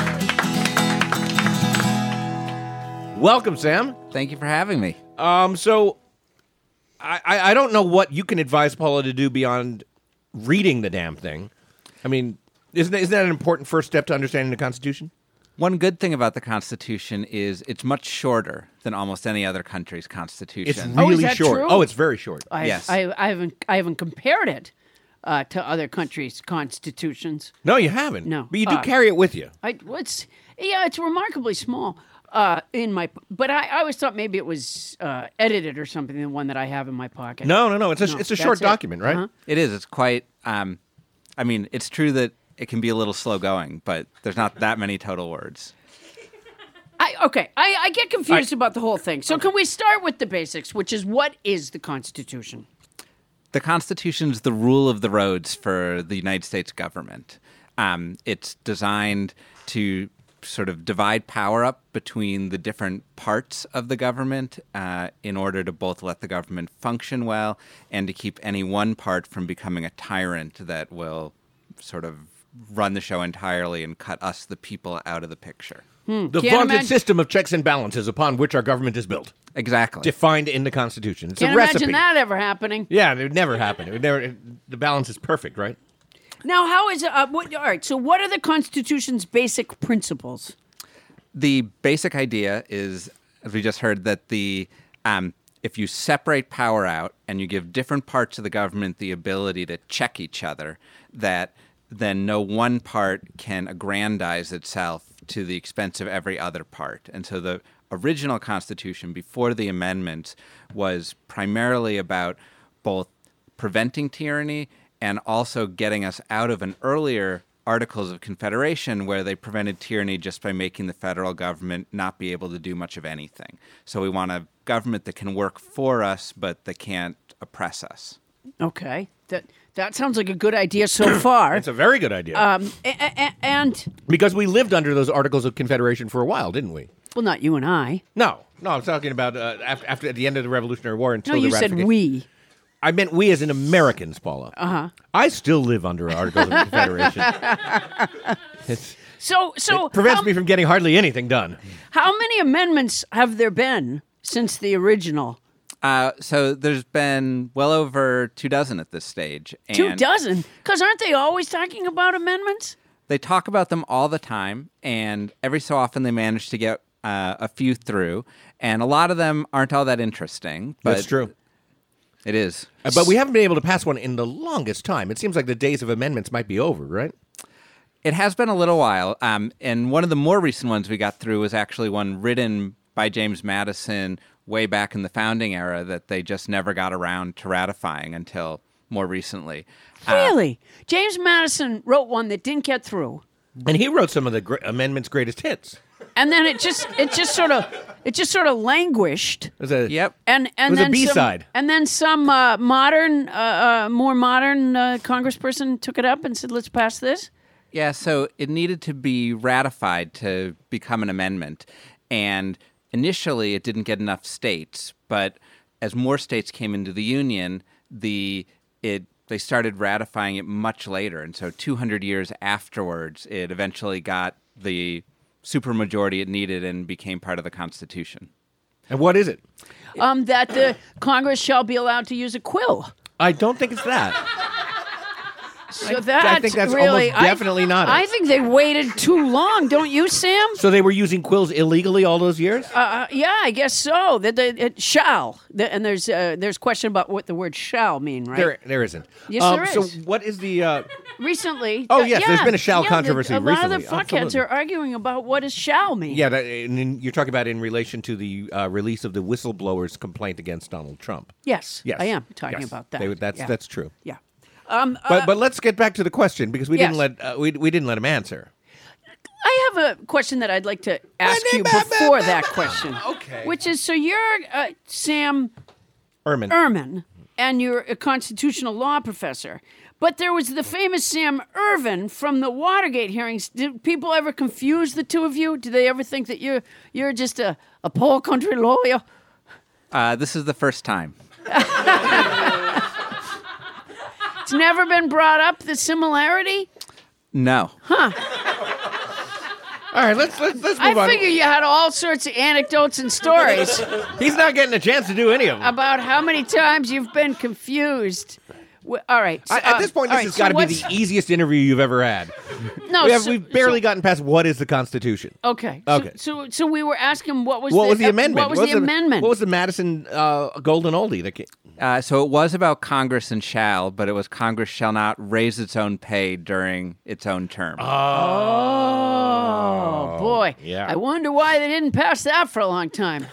Welcome, Sam. Thank you for having me. So I don't know what you can advise Paula to do beyond reading the damn thing. I mean, isn't that an important first step to understanding the Constitution? One good thing about the Constitution is it's much shorter than almost any other country's Constitution. It's really is that short. true? Oh, it's very short. Yes. I haven't compared it to other countries' constitutions. No, you haven't. No. But you do carry it with you. It's remarkably small. But I always thought maybe it was edited or something. The one that I have in my pocket. No. It's a short document, right? Uh-huh. It is. It's quite. It's true that it can be a little slow going, but there's not that many total words. I get confused about the whole thing. So can we start with the basics, which is what is the Constitution? The Constitution is the rule of the roads for the United States government. It's designed to sort of divide power up between the different parts of the government in order to both let the government function well and to keep any one part from becoming a tyrant that will sort of run the show entirely and cut us, the people, out of the picture. The vaunted system of checks and balances upon which our government is built. Exactly. Defined in the Constitution. It's Can't a recipe. imagine that ever happening. Yeah, it would never happen. The balance is perfect, right? Now, how is it? All right, so what are the Constitution's basic principles? The basic idea is, as we just heard, that if you separate power out and you give different parts of the government the ability to check each other, that then no one part can aggrandize itself to the expense of every other part. And so the original Constitution, before the amendments, was primarily about both preventing tyranny and also getting us out of an earlier Articles of Confederation where they prevented tyranny just by making the federal government not be able to do much of anything. So we want a government that can work for us, but that can't oppress us. Okay. That sounds like a good idea so far. It's a very good idea. And because we lived under those Articles of Confederation for a while, didn't we? Well, not you and I. No, I'm talking about after at the end of the Revolutionary War until the ratification. No, you said we. I meant we as in Americans, Paula. Uh-huh. I still live under Articles of Confederation. So it prevents me from getting hardly anything done. How many amendments have there been since the original? So there's been well over 24 at this stage. And 24? Because aren't they always talking about amendments? They talk about them all the time, and every so often they manage to get a few through, and a lot of them aren't all that interesting. But that's true. It is. But we haven't been able to pass one in the longest time. It seems like the days of amendments might be over, right? It has been a little while, and one of the more recent ones we got through was actually one written by James Madison way back in the founding era that they just never got around to ratifying until more recently. Really? James Madison wrote one that didn't get through. And he wrote some of the amendment's greatest hits. And then it just sort of languished. It was a, Yep. And It was a then B-side. And then some more modern congressperson took it up and said, "Let's pass this." Yeah, so it needed to be ratified to become an amendment. And initially, it didn't get enough states. But as more states came into the Union, they started ratifying it much later. And so 200 years afterwards, it eventually got the supermajority it needed and became part of the Constitution. and what is it? That the Congress shall be allowed to use a quill. I don't think it's that. So that I think that's really, almost definitely not it. I think they waited too long, don't you, Sam? So they were using quills illegally all those years? Yeah, I guess so. That it shall, and there's question about what the word shall mean, right? There isn't. Yes, there So is. what is the... Recently. Oh, yes, there's been a shall controversy A lot of the recently. fuckheads Absolutely. are arguing about what does shall mean. Yeah, and you're talking about in relation to the release of the whistleblower's complaint against Donald Trump. Yes, Yes. I am talking Yes. about that. That's true. Yeah. But let's get back to the question because we didn't Yes. let we didn't let him answer. I have a question that I'd like to ask you before that question. Okay. Which is, so you're Sam Ehrman. Ehrman, and you're a constitutional law professor. But there was the famous Sam Ervin from the Watergate hearings. Did people ever confuse the two of you? Do they ever think that you're just a poor country lawyer? This is the first time. It's never been brought up, the similarity? No. All right, let's move on. I figure you had all sorts of anecdotes and stories He's not getting a chance to do any of them. about how many times you've been confused. All right. so, At this point, all this right, has so got to be what's- the easiest interview you've ever had. No, We've barely gotten past what is the Constitution. Okay. Okay. So we were asking what was the amendment? What was the amendment? What was the Madison golden oldie that came? So it was about Congress and shall, but it was Congress shall not raise its own pay during its own term. Oh, boy. yeah. I wonder why they didn't pass that for a long time.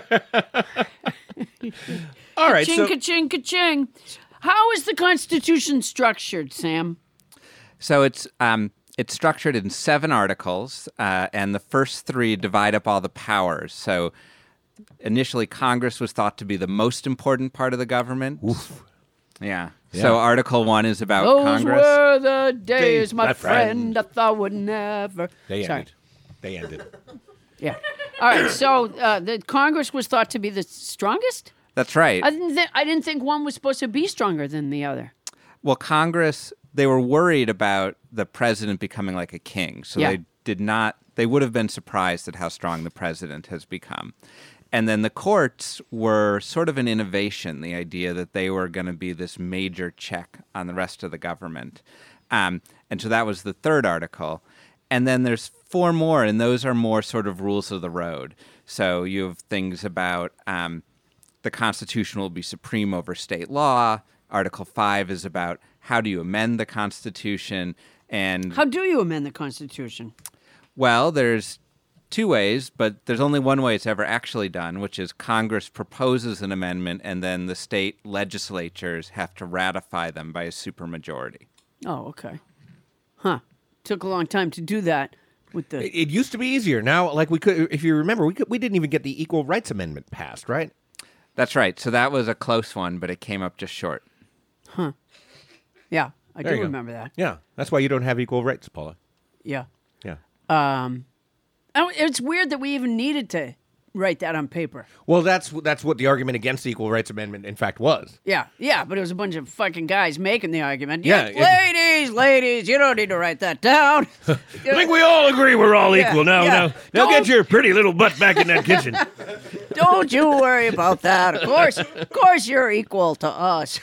All right, Ka-ching, so ka-ching, ka-ching. How is the Constitution structured, Sam? So it's structured in 7 articles, and the first 3 divide up all the powers. So initially, Congress was thought to be the most important part of the government. Oof. Yeah. So Article 1 is about Those Congress. were the days, my my friend, friend. I thought would never. they Sorry. ended. They ended. Yeah. All right. So the Congress was thought to be the strongest? That's right. I didn't think one was supposed to be stronger than the other. Well, Congress, they were worried about the president becoming like a king. So Yeah. they would have been surprised at how strong the president has become. And then the courts were sort of an innovation, the idea that they were going to be this major check on the rest of the government. And so that was the 3rd article. And then there's 4 more, and those are more sort of rules of the road. So you have things about the Constitution will be supreme over state law. Article 5 is about how do you amend the Constitution. And, How do you amend the Constitution? well, there's 2 ways, but there's only one way it's ever actually done, which is Congress proposes an amendment, and then the state legislatures have to ratify them by a supermajority. Oh, okay. Huh. Took a long time to do that with the. It used to be easier. Now, like we could, if you remember, we didn't even get the Equal Rights Amendment passed, right? That's right. So that was a close one, but it came up just short. Yeah, I There do you go. remember that. Yeah, that's why you don't have equal rights, Paula. Yeah. Yeah. It's weird that we even needed to write that on paper. Well, that's what the argument against the Equal Rights Amendment, in fact, was. Yeah, but it was a bunch of fucking guys making the argument. Yeah, Ladies, you don't need to write that down. I think we all agree we're all Yeah, equal now. yeah. Now Don't- get your pretty little butt back in that kitchen. Don't you worry about that. Of course, you're equal to us.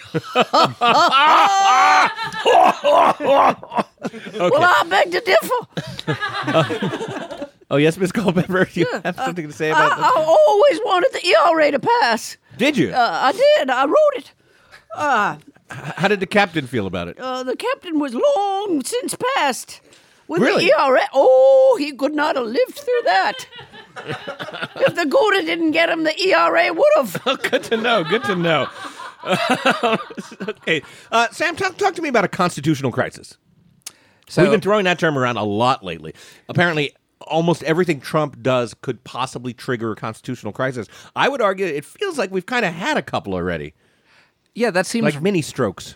Well, I beg to differ. Oh, yes, Miss Culpepper, you have something to say about this? I always wanted the ERA to pass. Did you? I did. I wrote it. How did the captain feel about it? The captain was long since passed. With Really? the ERA, oh, he could not have lived through that. If the Gouda didn't get him, the ERA would have. Oh, good to know. Good to know. Okay. Sam, talk to me about a constitutional crisis. So, We've been throwing that term around a lot lately. Apparently, almost everything Trump does could possibly trigger a constitutional crisis. I would argue it feels like we've kind of had a couple already. yeah, that seems Like mini strokes.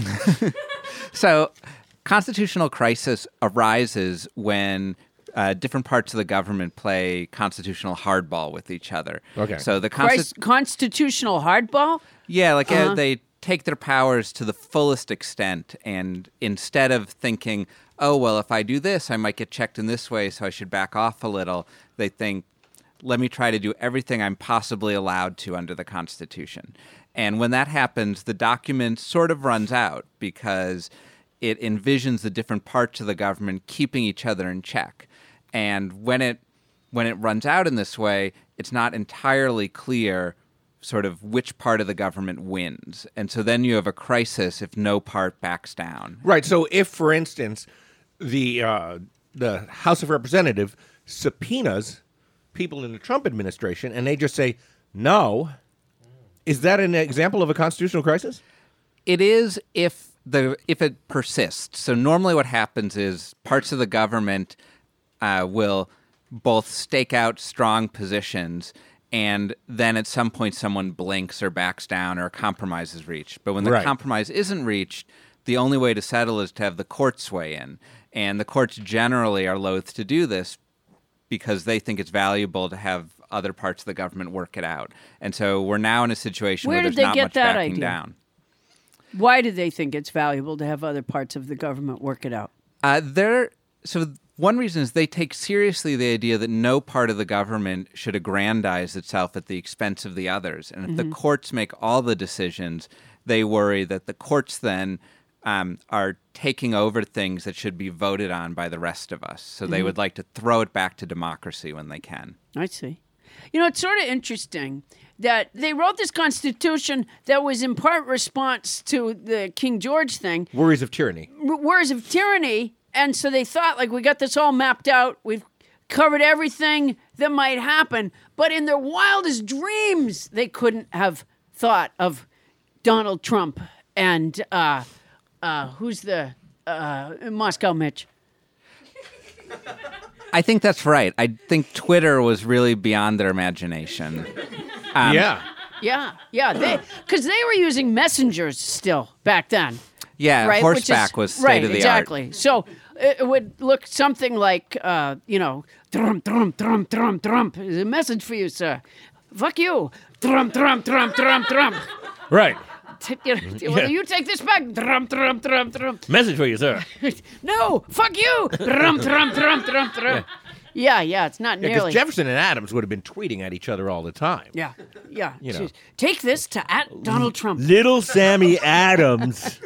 so. Constitutional crisis arises when different parts of the government play constitutional hardball with each other. Okay. So the Constitutional hardball? Yeah, like they take their powers to the fullest extent, and instead of thinking, oh, well, if I do this, I might get checked in this way, so I should back off a little, they think, let me try to do everything I'm possibly allowed to under the Constitution. And when that happens, the document sort of runs out because it envisions the different parts of the government keeping each other in check. And when it runs out in this way, it's not entirely clear sort of which part of the government wins. And so then you have a crisis if no part backs down. Right. So if, for instance, the House of Representatives subpoenas people in the Trump administration and they just say no, is that an example of a constitutional crisis? It is if it persists. So normally what happens is parts of the government will both stake out strong positions, and then at some point someone blinks or backs down or a compromise is reached. But when the compromise isn't reached, the only way to settle is to have the courts weigh in. And the courts generally are loath to do this because they think it's valuable to have other parts of the government work it out. And so we're now in a situation where there's not much backing down. Why do they think it's valuable to have other parts of the government work it out? So one reason is they take seriously the idea that no part of the government should aggrandize itself at the expense of the others. And if the courts make all the decisions, they worry that the courts then are taking over things that should be voted on by the rest of us. So they would like to throw it back to democracy when they can. I see. You know, it's sort of interesting that they wrote this Constitution that was in part response to the King George thing. Worries of tyranny. Worries of tyranny. And so they thought, like, we got this all mapped out. We've covered everything that might happen. But in their wildest dreams, they couldn't have thought of Donald Trump and who's the Moscow Mitch. I think that's right. I think Twitter was really beyond their imagination. Yeah. Because they were using messengers still back then. Yeah, right? horseback was state of the art. Exactly. So it would look something like, Trump, Trump, Trump, Trump, Trump. There's a message for you, sir. Fuck you. Trump, Trump, Trump, Trump, Trump. Right. Will you take this back? Trump, Trump, Trump, Trump. Message for you, sir. No, fuck you. Trump, Trump, Trump, Trump, Trump. Yeah, it's not nearly. Because Jefferson and Adams would have been tweeting at each other all the time. Yeah. You know. Take this to @Donald Trump. Little Sammy Adams.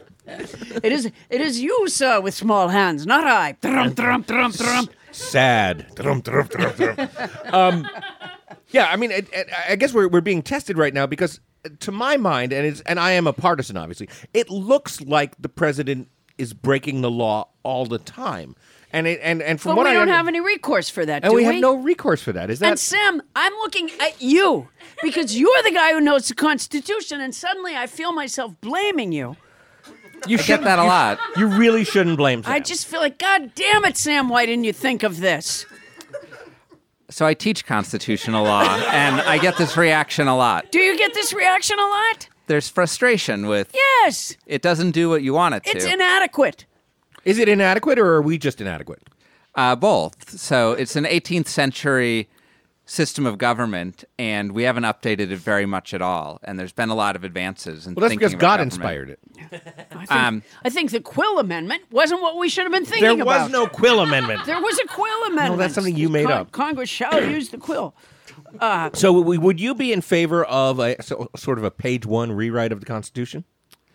It is you, sir, with small hands, not I. Trump, Trump, Trump, Trump. Sad. Trump, Trump, Trump, Trump. Yeah, I mean, I guess we're being tested right now because, to my mind, and I am a partisan, obviously, it looks like the president is breaking the law all the time. And from what we don't have any recourse for that, do we? we have no recourse for that. Is that? And Sam, I'm looking at you because you're the guy who knows the Constitution, and suddenly I feel myself blaming you. You get that a lot. You really shouldn't blame Sam. I just feel like, God damn it, Sam, why didn't you think of this? So I teach constitutional law, and I get this reaction a lot. Do you get this reaction a lot? There's frustration with, Yes. it doesn't do what you want it to. It's inadequate. Is it inadequate, or are we just inadequate? Both. So it's an 18th century system of government, and we haven't updated it very much at all. And there's been a lot of advances in Well, that's thinking because about God government. inspired it. I think the Quill Amendment wasn't what we should have been thinking There about. was no Quill Amendment. There was a Quill Amendment. No, that's something you made up. Congress shall use the Quill. So would you be in favor of sort of a page one rewrite of the Constitution?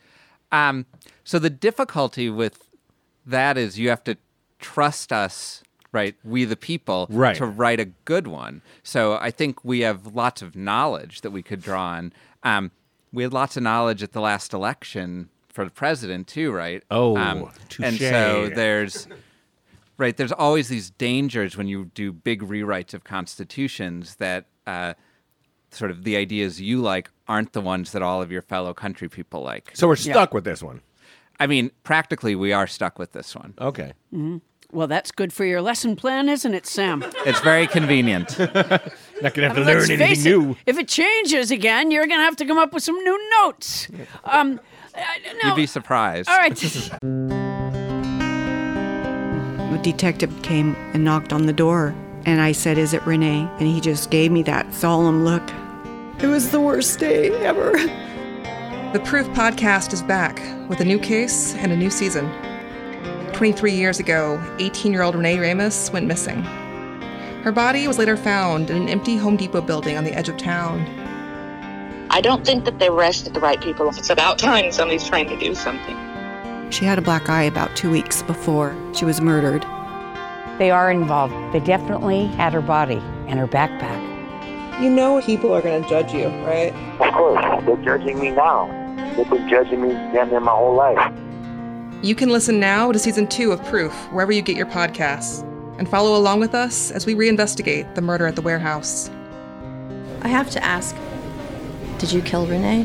So the difficulty with that is you have to trust us, right, we the people, Right. to write a good one. So I think we have lots of knowledge that we could draw on. We had lots of knowledge at the last election for the president too, right? Oh, touche. and so there's always these dangers when you do big rewrites of constitutions that sort of the ideas you like aren't the ones that all of your fellow country people like. So we're stuck with this one. I mean, practically, we are stuck with this one. Okay. Mm-hmm. Well, that's good for your lesson plan, isn't it, Sam? It's very convenient. Not going to have to learn anything new. If it changes again, you're going to have to come up with some new notes. You'd be surprised. All right. The detective came and knocked on the door, and I said, "Is it Renee?" And he just gave me that solemn look. It was the worst day ever. The Proof podcast is back with a new case and a new season. 23 years ago, 18-year-old Renee Ramos went missing. Her body was later found in an empty Home Depot building on the edge of town. I don't think that they arrested the right people. It's about time somebody's trying to do something. She had a black eye about 2 weeks before she was murdered. They are involved. They definitely had her body and her backpack. You know people are going to judge you, right? Of course. They're judging me now. They've been judging me damn near my whole life. You can listen now to Season 2 of Proof, wherever you get your podcasts, and follow along with us as we reinvestigate the murder at the warehouse. I have to ask, did you kill Renee?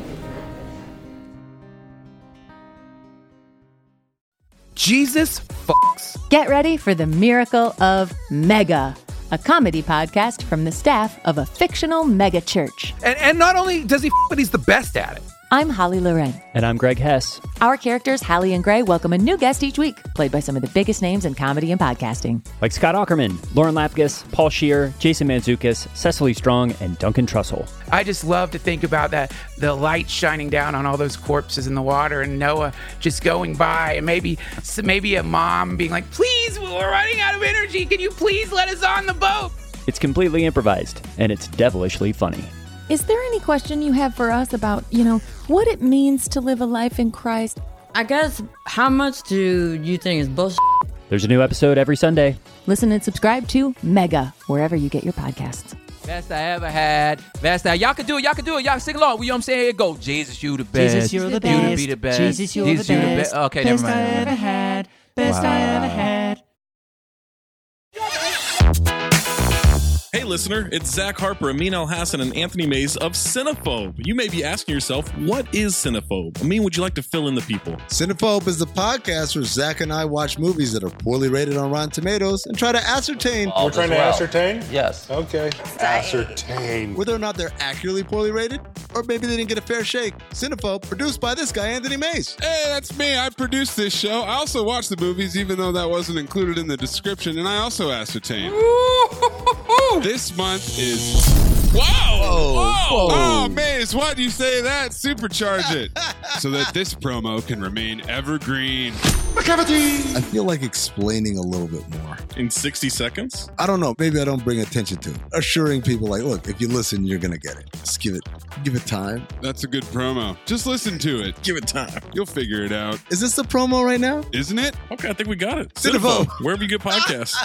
Jesus fucks. Get ready for the miracle of Mega, a comedy podcast from the staff of a fictional mega church. And not only does he but he's the best at it. I'm Holly Loren. And I'm Greg Hess. Our characters, Hallie and Gray, welcome a new guest each week, played by some of the biggest names in comedy and podcasting. Like Scott Aukerman, Lauren Lapkus, Paul Scheer, Jason Mantzoukas, Cecily Strong, and Duncan Trussell. I just love to think about that, the light shining down on all those corpses in the water and Noah just going by and maybe a mom being like, please, we're running out of energy. Can you please let us on the boat? It's completely improvised, and it's devilishly funny. Is there any question you have for us about, what it means to live a life in Christ? I guess, how much do you think is bullshit? There's a new episode every Sunday. Listen and subscribe to Mega, wherever you get your podcasts. Best I ever had. Best I... Y'all can do it. Y'all sing along. You know what I'm saying? Here it go. Jesus, you the best. Jesus, you're the best. You to be the best. Jesus, you're the best. Okay, best never mind. I ever had. Best I ever had. Hey listener, it's Zach Harper, Amin Al-Hassan, and Anthony Mays of Cinephobe. You may be asking yourself, what is Cinephobe? Amin, would you like to fill in the people? Cinephobe is the podcast where Zach and I watch movies that are poorly rated on Rotten Tomatoes and try to ascertain. We're trying to ascertain? Yes. Okay. Ascertain. Whether or not they're accurately poorly rated, or maybe they didn't get a fair shake. Cinephobe, produced by this guy, Anthony Mays. Hey, that's me. I produced this show. I also watch the movies, even though that wasn't included in the description, and I also ascertain. This month is... Wow! Whoa. Oh, Maze, why do you say that? Supercharge it so that this promo can remain evergreen. I feel like explaining a little bit more. In 60 seconds? I don't know. Maybe I don't bring attention to it. Assuring people like, look, if you listen, you're going to get it. Just give it time. That's a good promo. Just listen to it. Give it time. You'll figure it out. Is this the promo right now? Isn't it? Okay, I think we got it. Cinephobe. Wherever you get podcasts.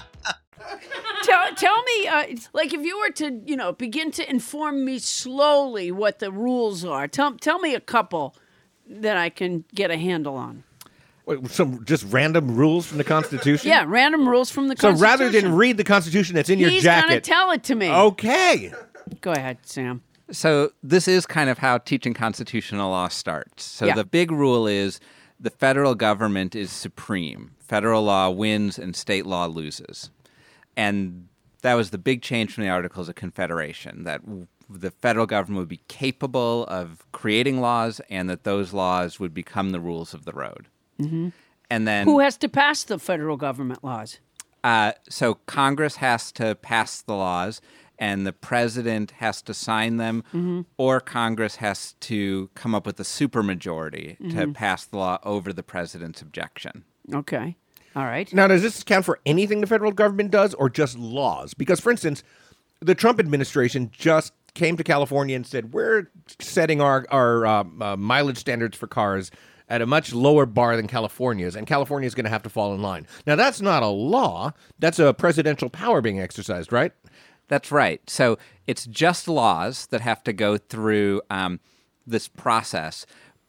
Tell me, like, if you were to, begin to inform me slowly what the rules are. Tell me a couple that I can get a handle on. Wait, some just random rules from the Constitution? Yeah, random rules from the Constitution. So rather than read the Constitution that's in your jacket... He's going to tell it to me. Okay. Go ahead, Sam. So this is kind of how teaching constitutional law starts. So the big rule is the federal government is supreme. Federal law wins and state law loses. And that was the big change from the Articles of Confederation, that the federal government would be capable of creating laws and that those laws would become the rules of the road. Mm-hmm. And then who has to pass the federal government laws? So Congress has to pass the laws and the president has to sign them, or Congress has to come up with a supermajority to pass the law over the president's objection. Okay. All right. Now, does this count for anything the federal government does or just laws? Because, for instance, the Trump administration just came to California and said, we're setting our mileage standards for cars at a much lower bar than California's, and California is going to have to fall in line. Now, that's not a law. That's a presidential power being exercised, right? That's right. So it's just laws that have to go through this process, but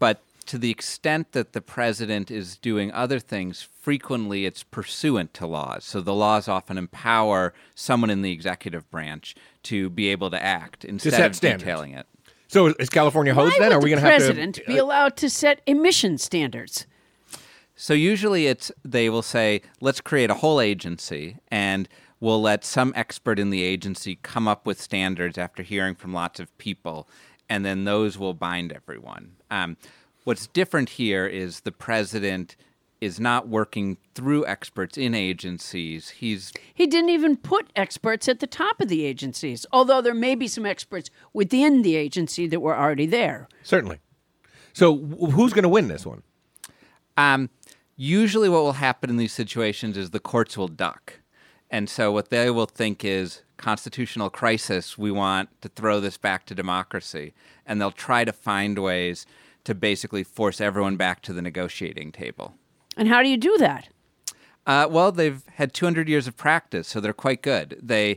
to the extent that the president is doing other things, frequently it's pursuant to laws. So the laws often empower someone in the executive branch to be able to act instead of detailing it. So is California hosed then? Are we going to have to? Why would the president be allowed to set emission standards? So usually they will say, let's create a whole agency, and we'll let some expert in the agency come up with standards after hearing from lots of people, and then those will bind everyone. What's different here is the president is not working through experts in agencies. He didn't even put experts at the top of the agencies, although there may be some experts within the agency that were already there. Certainly. So who's going to win this one? Usually what will happen in these situations is the courts will duck. And so what they will think is constitutional crisis, we want to throw this back to democracy. And they'll try to find ways to basically force everyone back to the negotiating table. And how do you do that? Well, they've had 200 years of practice, so they're quite good. They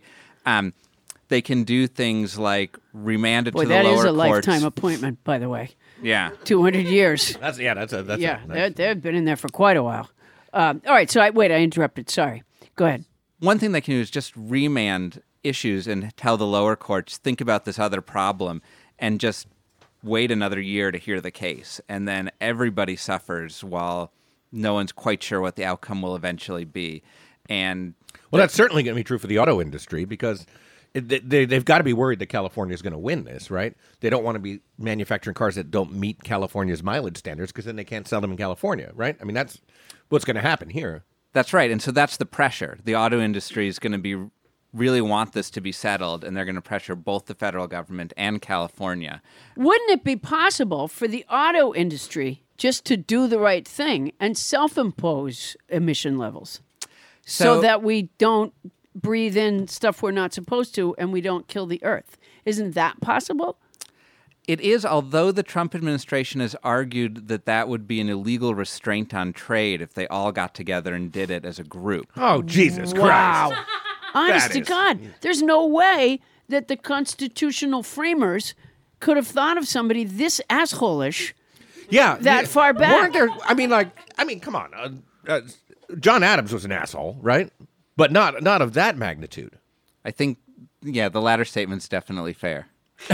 can do things like remand it to the lower courts. That is a lifetime appointment, by the way. Yeah. 200 years. That's they've been in there for quite a while. All right, so I interrupted. Sorry. Go ahead. One thing they can do is just remand issues and tell the lower courts, think about this other problem, and just wait another year to hear the case. And then everybody suffers while no one's quite sure what the outcome will eventually be. And that's certainly going to be true for the auto industry because they've got to be worried that California is going to win this, right? They don't want to be manufacturing cars that don't meet California's mileage standards because then they can't sell them in California, right? I mean, that's what's going to happen here. That's right. And so that's the pressure. The auto industry is going to really want this to be settled, and they're going to pressure both the federal government and California. Wouldn't it be possible for the auto industry just to do the right thing and self-impose emission levels so that we don't breathe in stuff we're not supposed to and we don't kill the earth? Isn't that possible? It is, although the Trump administration has argued that would be an illegal restraint on trade if they all got together and did it as a group. Oh, Jesus Christ. Wow. Honest to God, there's no way that the constitutional framers could have thought of somebody this asshole-ish that far back. Weren't there, come on. John Adams was an asshole, right? But not of that magnitude. I think, the latter statement's definitely fair.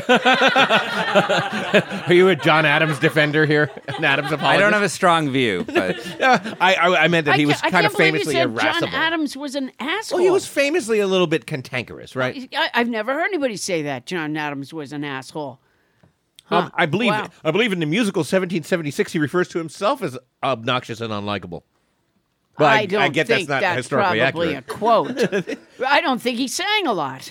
Are you a John Adams defender here? An Adams apologist? I don't have a strong view, but I meant that he was kind of famously irascible. John Adams was an asshole. Well, he was famously a little bit cantankerous, right? I've never heard anybody say that John Adams was an asshole. Huh. I believe in the musical 1776 he refers to himself as obnoxious and unlikable. But I don't get think that's not historically probably accurate. A quote. I don't think he sang a lot.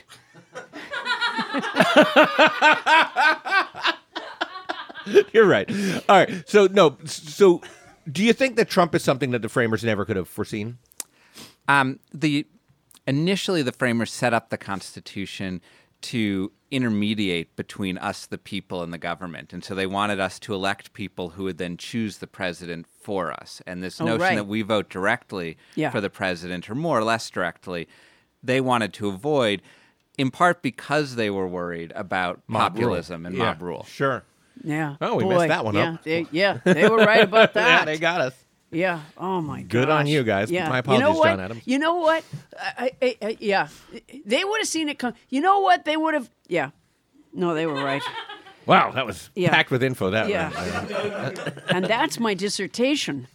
You're right. All right. So do you think that Trump is something that the framers never could have foreseen? Initially, the framers set up the Constitution to intermediate between us, the people, and the government. And so they wanted us to elect people who would then choose the president for us. And this notion that we vote directly for the president, or more or less directly, they wanted to avoid, in part because they were worried about populism and mob rule. Sure. Yeah. Oh, we messed that one up. They were right about that. Yeah, they got us. Yeah. Oh, my God. Good on you guys. Yeah. My apologies, John Adams. You know what? Yeah. They would have seen it come. You know what? They would have. Yeah. No, they were right. Wow, that was packed with info. That And that's my dissertation.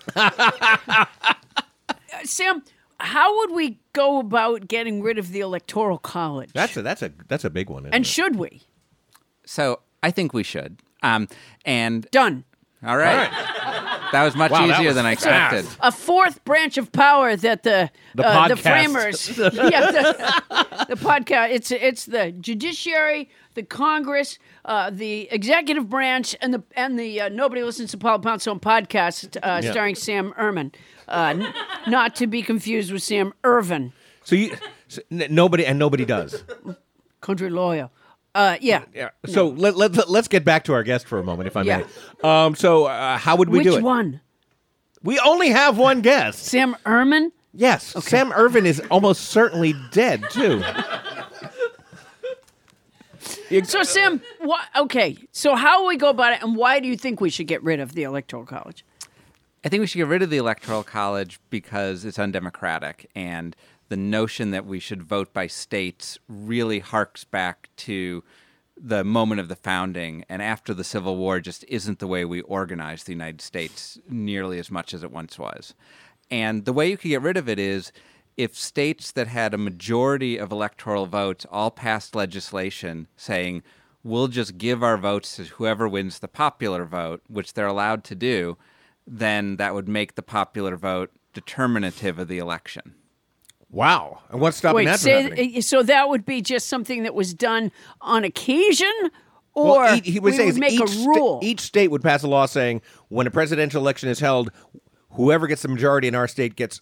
Sam, how would we go about getting rid of the Electoral College? That's a big one. And should we? So I think we should. And done. All right. That was much easier than I expected. A fourth branch of power that the framers, the podcast. It's the judiciary, the Congress, the executive branch, and the Nobody Listens to Paula Poundstone podcast starring Sam Erman, not to be confused with Sam Irvin. Nobody does. Country lawyer. Yeah. So let's get back to our guest for a moment, if I may. So how would we do it? Which one? We only have one guest. Sam Erman? Yes. Okay. Sam Irvin is almost certainly dead, too. So, Sam, okay, so how will we go about it, and why do you think we should get rid of the Electoral College? I think we should get rid of the Electoral College because it's undemocratic, and the notion that we should vote by states really harks back to the moment of the founding, and after the Civil War just isn't the way we organize the United States nearly as much as it once was. And the way you could get rid of it is if states that had a majority of electoral votes all passed legislation saying, we'll just give our votes to whoever wins the popular vote, which they're allowed to do, then that would make the popular vote determinative of the election. Wow. And what's stopping that from happening? So that would be just something that was done on occasion? Or he would say make a rule? Each state would pass a law saying when a presidential election is held, whoever gets the majority in our state gets...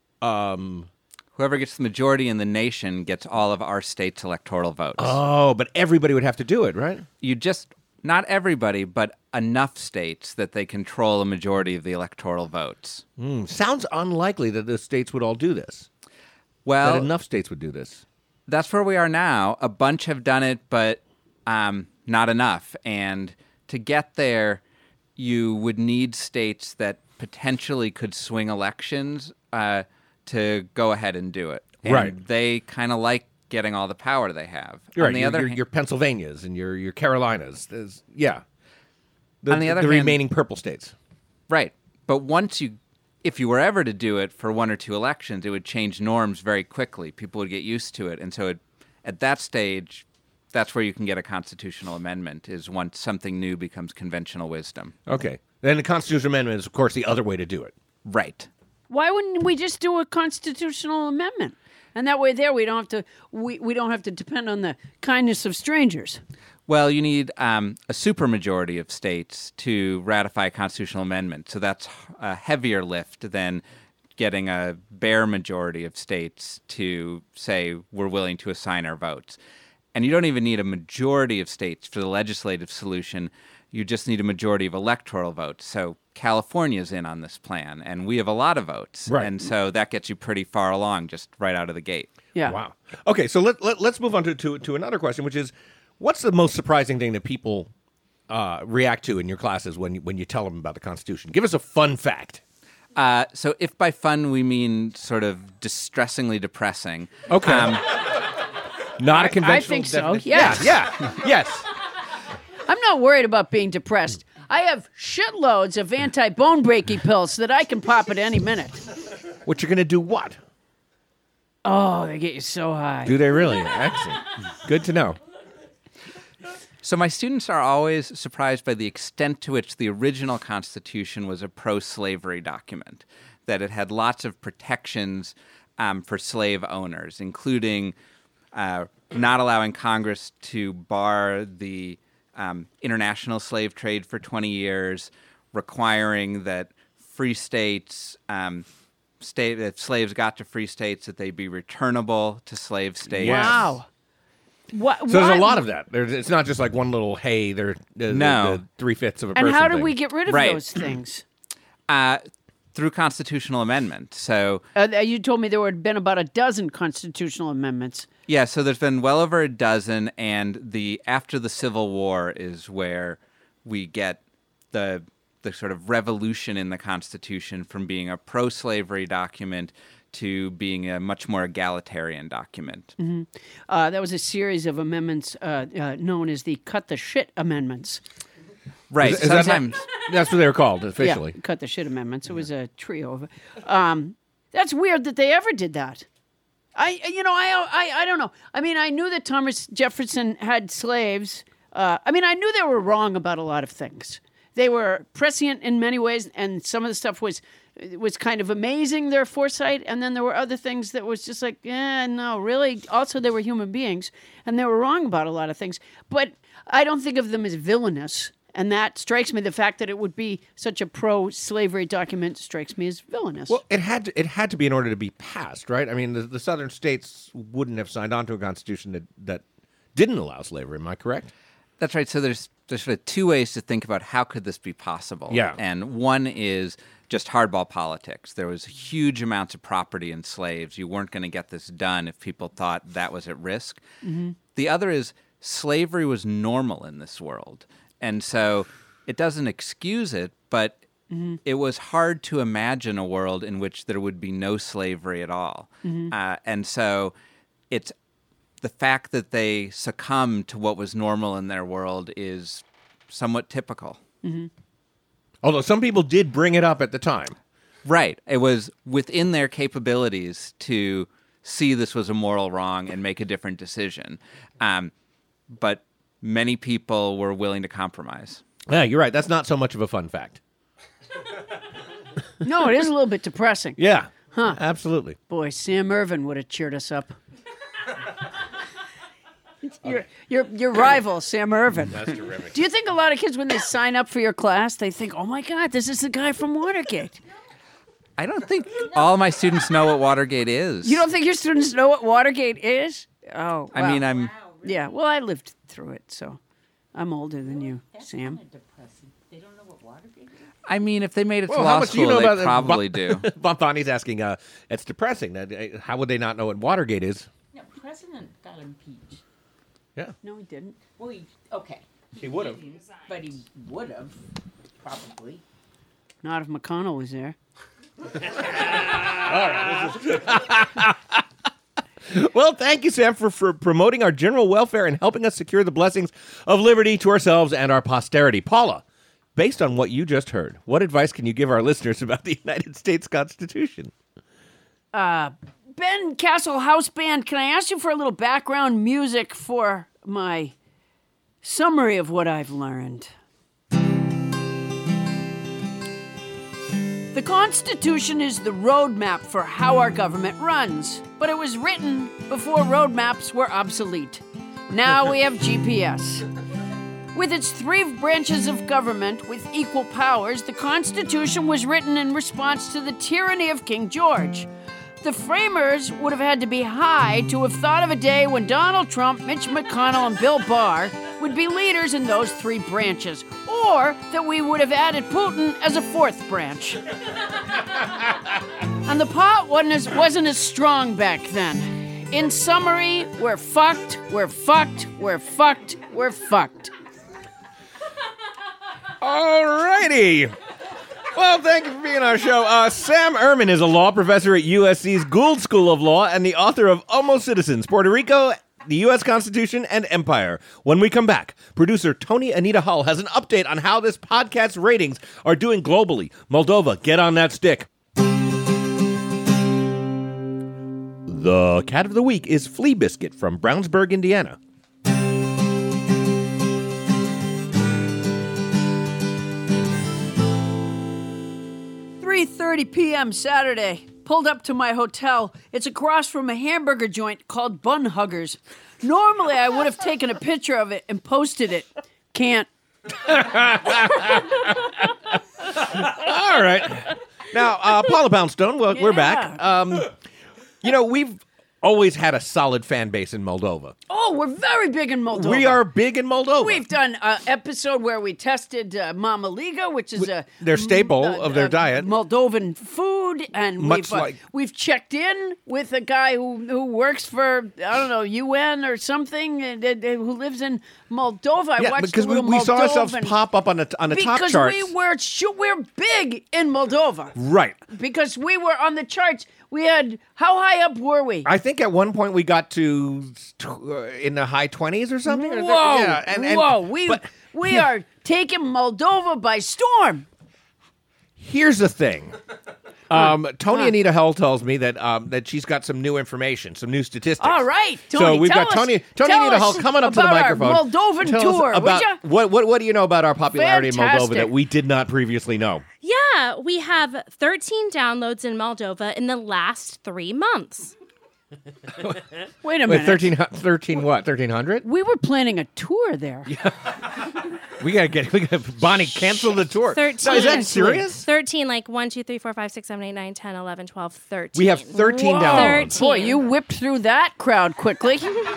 Whoever gets the majority in the nation gets all of our state's electoral votes. Oh, but everybody would have to do it, right? Not everybody, but enough states that they control a majority of the electoral votes. Sounds unlikely that the states would all do this. Well, that enough states would do this. That's where we are now. A bunch have done it, but not enough. And to get there, you would need states that potentially could swing elections to go ahead and do it. And right. They kind of like getting all the power they have. You're on right. The other your Pennsylvanias and your Carolinas. Yeah. On the other hand, remaining purple states. Right. But if you were ever to do it for one or two elections, it would change norms very quickly. People would get used to it. And so at that stage, that's where you can get a constitutional amendment, is once something new becomes conventional wisdom. Okay. Then the constitutional amendment is, of course, the other way to do it. Right. Why wouldn't we just do a constitutional amendment? And that way there we don't have to depend on the kindness of strangers. Well, you need a supermajority of states to ratify a constitutional amendment. So that's a heavier lift than getting a bare majority of states to say we're willing to assign our votes. And you don't even need a majority of states for the legislative solution. You just need a majority of electoral votes. So California's in on this plan, and we have a lot of votes. Right. And so that gets you pretty far along just right out of the gate. Yeah. Wow. Okay, so let's move on to another question, which is, what's the most surprising thing that people react to in your classes when you tell them about the Constitution? Give us a fun fact. So if by fun we mean sort of distressingly depressing. Okay. Not a conventional I think so, definition. yes. Yeah, yes. I'm not worried about being depressed. I have shitloads of anti-bone breaking pills that I can pop at any minute. What you're going to do what? Oh, they get you so high. Do they really? Excellent. Good to know. So my students are always surprised by the extent to which the original Constitution was a pro-slavery document, that it had lots of protections for slave owners, including not allowing Congress to bar the international slave trade for 20 years, requiring that free states, that slaves got to free states, that they be returnable to slave states. Wow. So there's a lot of that. It's not just like one little, hey, they're the 3/5 of a person. And how did thing. we get rid of those things? Through constitutional amendment. So you told me there had been about a dozen constitutional amendments. Yeah, so there's been well over a dozen, and after the Civil War is where we get the sort of revolution in the Constitution from being a pro-slavery document to being a much more egalitarian document. Mm-hmm. That was a series of amendments known as the Cut the Shit Amendments. Right. Sometimes that's what they were called officially. Yeah, Cut the Shit Amendments. It was a trio of it. That's weird that they ever did that. I don't know. I mean, I knew that Thomas Jefferson had slaves. I knew they were wrong about a lot of things. They were prescient in many ways, and some of the stuff was kind of amazing, their foresight, and then there were other things that was just like, no, really. Also, they were human beings, and they were wrong about a lot of things. But I don't think of them as villainous, and that strikes me. The fact that it would be such a pro-slavery document strikes me as villainous. Well, it had to be in order to be passed, right? I mean, the southern states wouldn't have signed on to a constitution that didn't allow slavery. Am I correct? That's right. So there's sort of two ways to think about how could this be possible. Yeah. And one is just hardball politics. There was huge amounts of property in slaves. You weren't going to get this done if people thought that was at risk. Mm-hmm. The other is slavery was normal in this world. And so it doesn't excuse it, but it was hard to imagine a world in which there would be no slavery at all. And so it's the fact that they succumbed to what was normal in their world is somewhat typical. Although some people did bring it up at the time. Right. It was within their capabilities to see this was a moral wrong and make a different decision. But many people were willing to compromise. Yeah, you're right. That's not so much of a fun fact. No, it is a little bit depressing. Yeah. Huh. Absolutely. Boy, Sam Irvin would have cheered us up. Your rival, Sam Irvin. That's terrific. Do you think a lot of kids, when they sign up for your class, they think, oh my God, this is the guy from Watergate? I don't think all my students know what Watergate is. You don't think your students know what Watergate is? Oh, I mean, I'm... Yeah, well, I lived through it, so I'm older than you, Sam. They don't know what Watergate is? I mean, if they made it to Well, law how much do you school, know about they probably do. Bonnie's asking, it's depressing. How would they not know what Watergate is? No, President got impeached. Yeah. No, he didn't. Well, okay. He would have. But he would have, probably. Not if McConnell was there. Well, thank you, Sam, for promoting our general welfare and helping us secure the blessings of liberty to ourselves and our posterity. Paula, based on what you just heard, what advice can you give our listeners about the United States Constitution? Ben Castle House Band, can I ask you for a little background music for my summary of what I've learned? The Constitution is the roadmap for how our government runs, but it was written before roadmaps were obsolete. Now we have GPS. With its 3 branches of government with equal powers, the Constitution was written in response to the tyranny of King George. The framers would have had to be high to have thought of a day when Donald Trump, Mitch McConnell, and Bill Barr would be leaders in those 3 branches, or that we would have added Putin as a 4th branch. And the pot wasn't as strong back then. In summary, we're fucked, we're fucked, we're fucked, we're fucked. All righty. Well, thank you for being on our show. Sam Ehrman is a law professor at USC's Gould School of Law and the author of Almost Citizens, Puerto Rico, the U.S. Constitution, and Empire. When we come back, producer Tony Anita Hull has an update on how this podcast's ratings are doing globally. Moldova, get on that stick. The cat of the week is Flea Biscuit from Brownsburg, Indiana. 3:30 p.m. Saturday. Pulled up to my hotel. It's across from a hamburger joint called Bun Huggers. Normally, I would have taken a picture of it and posted it. Can't. All right. Now, Paula Poundstone, well, we're back. We've always had a solid fan base in Moldova. Oh, we're very big in Moldova. We are big in Moldova. We've done an episode where we tested Mama Liga, which is their staple of their diet. Moldovan food. And we've checked in with a guy who works for, I don't know, UN or something, who lives in Moldova. I watched because we saw ourselves pop up on the top charts. Because we're big in Moldova. Right. Because we were on the charts. We had, how high up were we? I think at one point we got to in the high 20s or something. Whoa, yeah, whoa, we are taking Moldova by storm. Here's the thing. Tony Anita Hull tells me that she's got some new information, some new statistics. All right, Tony. So we've got Tony Anita Hull coming up to the microphone. Our Moldovan tour. What do you know about our popularity Fantastic. in Moldova that we did not previously know? Yeah, we have 13 downloads in Moldova in the last 3 months. Wait a minute. 13 what? 1,300? We were planning a tour there. We got Bonnie cancel the tour. 13. No, is that serious? 13, like 1, 2, 3, 4, 5, 6, 7, 8, 9, 10, 11, 12, 13. We have 13 downloads. 13. Boy, you whipped through that crowd quickly.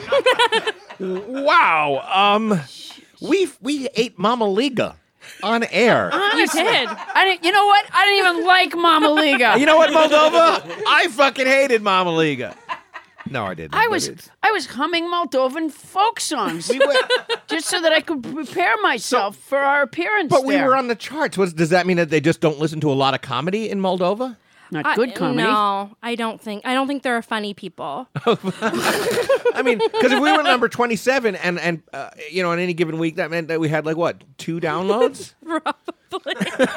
Wow. We ate Mama Liga on air. You did. You know what? I didn't even like Mama Liga. You know what, Moldova? I fucking hated Mama Liga. No, I didn't. I was humming Moldovan folk songs just so that I could prepare myself for our appearance. But we there. were on the charts. Does that mean that they just don't listen to a lot of comedy in Moldova? Not good comedy. No, I don't think there are funny people. I mean, because if we were number 27 and on any given week, that meant that we had 2 downloads? Probably.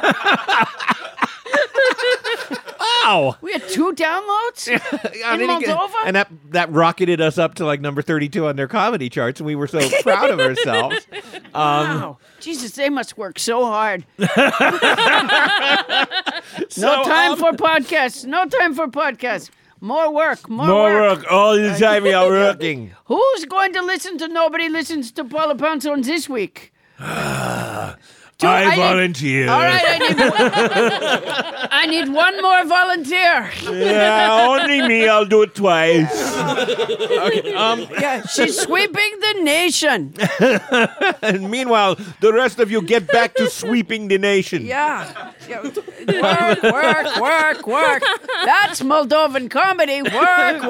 Wow. We had 2 downloads in Moldova? And that rocketed us up to number 32 on their comedy charts, and we were so proud of ourselves. Wow. Jesus, they must work so hard. No time for podcasts. No time for podcasts. More work. More work. All the time we are working. Who's going to listen to Nobody Listens to Paula Poundstone this week? I volunteer. All right, I need one more volunteer. Yeah, only me. I'll do it twice. Okay. Yeah, she's sweeping the nation. And meanwhile, the rest of you get back to sweeping the nation. Yeah. Work. That's Moldovan comedy. Work.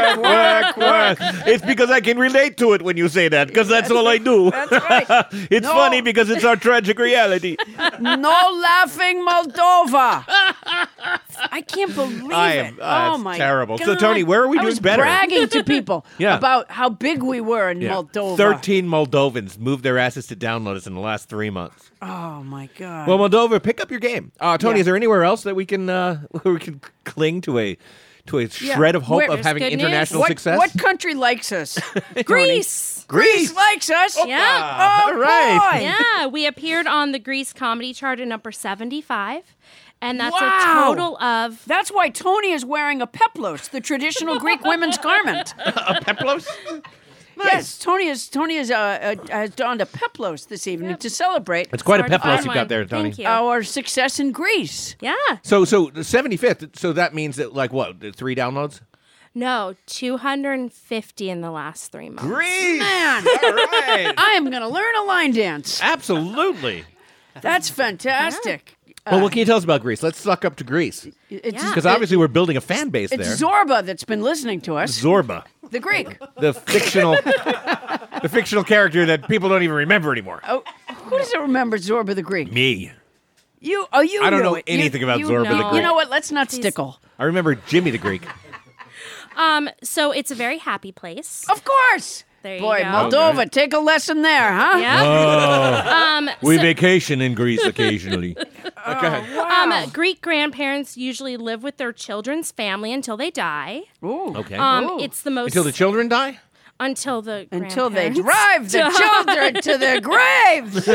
It's because I can relate to it when you say that, because that's all I do. That's right. It's funny because it's our tragic reality. No laughing Moldova. I can't believe it. Oh my terrible. God. So Tony, where are we doing better? I was bragging to people Yeah. about how big we were in Moldova. 13 Moldovans moved their asses to download us in the last 3 months. Oh my God. Well, Moldova, pick up your game. Tony, Yeah. is there anywhere else that we can cling to a shred of hope of having international success? What country likes us? Greece. Greece likes us. Yeah. Oh, all right. boy. Yeah, we appeared on the Greece comedy chart at number 75. And that's Wow. a total of... That's why Tony is wearing a peplos, the traditional Greek women's garment. A peplos? Yes, Tony has donned a peplos this evening to celebrate It's quite a Hard to peplos find you got one. there, Tony. Thank you. our success in Greece. Yeah. So the 75th, so that means that, 3 downloads? No, 250 in the last 3 months. Greece! Man, All right. I am going to learn a line dance. Absolutely. That's fantastic. Well, what can you tell us about Greece? Let's suck up to Greece. It's Because obviously we're building a fan base it's there. Zorba that's been listening to us. Zorba. The Greek. The fictional character that people don't even remember anymore. Oh, who doesn't remember Zorba the Greek? Me. You I don't know know it. anything about you Zorba know. the Greek. You know what? Let's not stickle. I remember Jimmy the Greek. So it's a very happy place. Of course. There you Boy, go. Moldova, take a lesson there, huh? Yeah. We vacation in Greece occasionally. Wow. Greek grandparents usually live with their children's family until they die. Ooh. Okay. It's the most... Until the children die? Until they drive grandparents the children to their graves.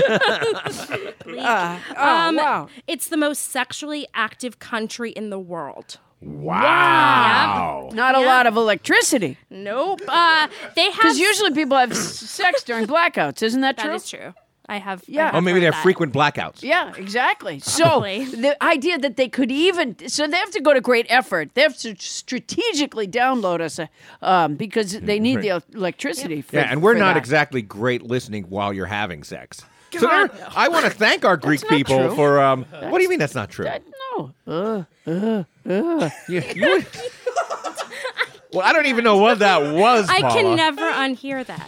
Wow. It's the most sexually active country in the world. Wow. Not a lot of electricity. Nope. They have... Because usually people have sex during blackouts. Isn't that true? That is true. I have... Yeah. I have Oh, maybe they heard have that. frequent blackouts. Yeah, exactly. So Probably. the idea that they could even... So they have to go to great effort. They have to strategically download us because they need the electricity. For, Yeah, and we're for not that. exactly great listening while you're having sex. So I want to thank our Greek not people true. for... what do you mean that's not true? No. Well, I don't even know what that was, I Paula. can never unhear that.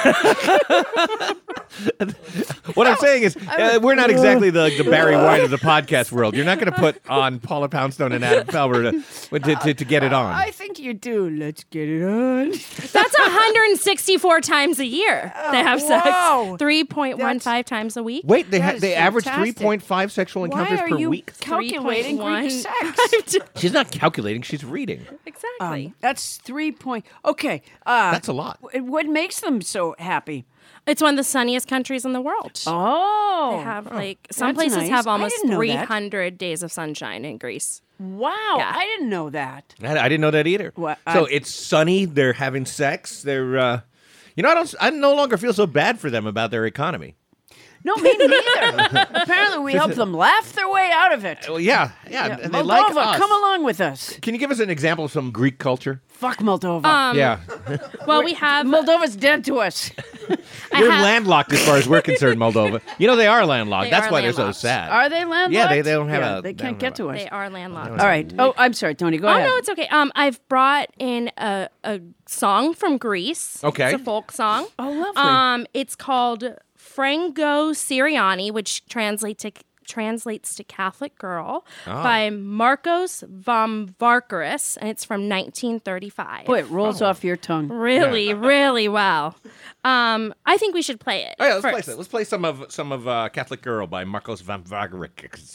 What I'm saying is, we're not exactly the Barry White of the podcast world. You're not going to put on Paula Poundstone and Adam Felber to get it on. I think you do. Let's get it on. That's 164 times a year they have sex. wow. 3.15 times a week. Wait, That is they average fantastic. 3.5 sexual encounters Why are per you week? calculating 3.1. Greek sex? She's not calculating, she's reading. Exactly. That's 3 point. Okay. That's a lot. What makes them so happy? It's one of the sunniest countries in the world. Oh. They have some That's places nice. have I almost didn't know that. 300 days of sunshine in Greece. Wow. Yeah. I didn't know that. I didn't know that either. What, So it's sunny, they're having sex, they're... I no longer feel so bad for them about their economy. No, me neither. Apparently, we help them laugh their way out of it. Well, yeah. And they Moldova, like us. come along with us. Can you give us an example of some Greek culture? Fuck Moldova. Yeah. Well, we have Moldova's dead to us. You're landlocked as far as we're concerned, Moldova. You know they are landlocked. They That's are why they're so landlocked. sad. Are they landlocked? Yeah, they don't have a. They can't get to us. They are landlocked. All right. Oh, I'm sorry, Tony. Go ahead. Oh no, it's okay. I've brought in a song from Greece. Okay. It's a folk song. Oh, lovely. It's called Frango Siriani, which translates to Catholic Girl, by Marcos Vamvarkaris, and it's from 1935. Boy, it rolls off your tongue. Really, really well. I think we should play it. Oh, yeah, let's first. play it. Let's play some of Catholic Girl by Marcos Vamvarkaris.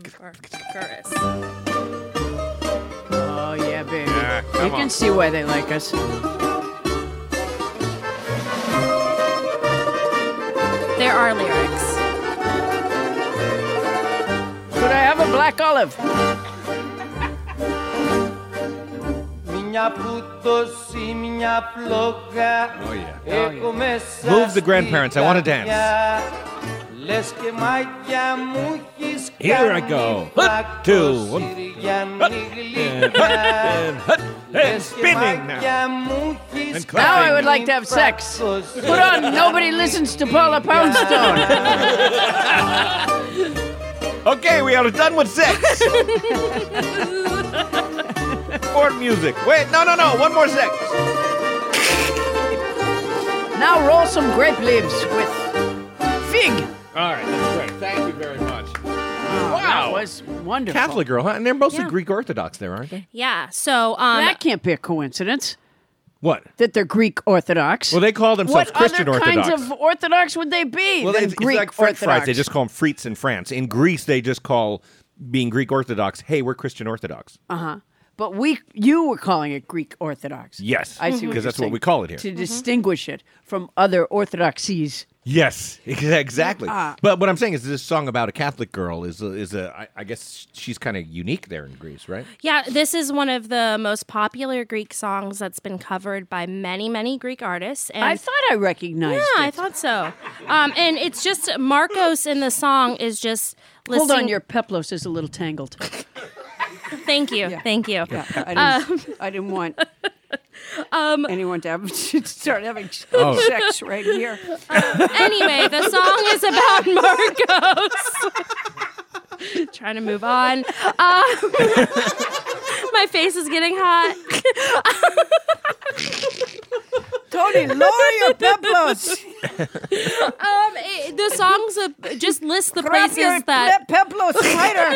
Oh, yeah, baby. Yeah, you come can on. see why they like us. There are lyrics. Could I have a black olive? Oh, yeah. Move the grandparents. I want to dance. Here I go. Hut, two, one. Hut, and spinning now. And clapping. Now I would like to have sex. Put on Nobody Listens to Paula Poundstone. Okay, we are done with sex. Or music. Wait, no. One more sex. Now roll some grape leaves with fig. All right, that's great. Thank you very much. That was wonderful. Catholic Girl, huh? And they're mostly Yeah. Greek Orthodox there, aren't they? Yeah. So That can't be a coincidence. What? That they're Greek Orthodox. Well, they call themselves what Christian other Orthodox. kinds of Orthodox would they be Well, than it's Greek like French Orthodox? fries. They just call them frites in France. In Greece, they just call being Greek Orthodox, hey, we're Christian Orthodox. Uh-huh. But you were calling it Greek Orthodox. Yes, I see. because that's you're what we saying, call it here. to distinguish it from other orthodoxies. Yes, exactly. Ah. But what I'm saying is this song about a Catholic girl I guess she's kind of unique there in Greece, right? Yeah, this is one of the most popular Greek songs that's been covered by many, many Greek artists. And I thought I recognized it. I thought so. And it's just Marcos in the song is just listing. Hold on, your peplos is a little tangled. Thank you. Thank you. Yeah, I didn't want anyone to start having sex right here. Anyway, the song is about Marcos. Trying to move on. My face is getting hot. Tony, lower your peplos. The songs just list the Grab places your that peplos tighter.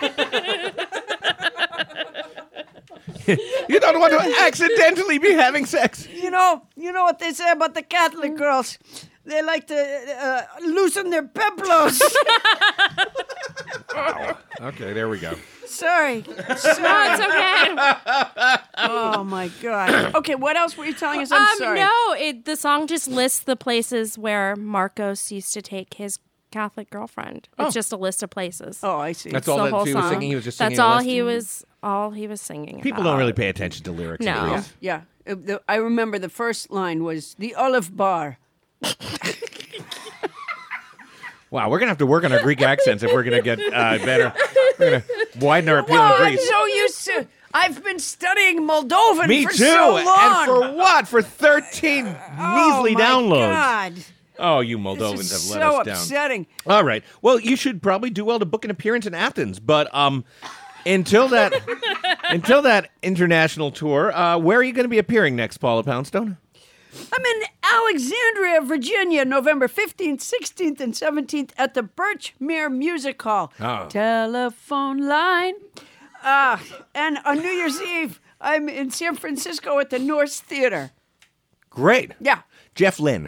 You don't want to accidentally be having sex. You know what they say about the Catholic girls. They like to loosen their peplos. Wow. Okay, there we go. Sorry. No, it's okay. Oh my God. Okay, what else were you telling us? I'm sorry. No, the song just lists the places where Marcos used to take his Catholic girlfriend. It's just a list of places. Oh, I see. That's It's all the that whole he was song. singing. He was just singing. That's all he was singing. People about. don't really pay attention to lyrics. No. in Greece. Yeah. I remember the first line was the olive bar. Wow, we're gonna have to work on our Greek accents if we're gonna get better. We're gonna widen our appeal Well, to I'm Greece. so used to. I've been studying Moldovan Me for too. so long. And for what? For 13 measly downloads. God. Oh, you Moldovans This is have let so us down. upsetting. All right. Well, you should probably do well to book an appearance in Athens, but until that international tour, where are you going to be appearing next, Paula Poundstone? I'm in Alexandria, Virginia, November 15th, 16th, and 17th at the Birchmere Music Hall. Oh. Telephone line. And on New Year's Eve, I'm in San Francisco at the Norse Theater. Great. Yeah. Jeff Lynne.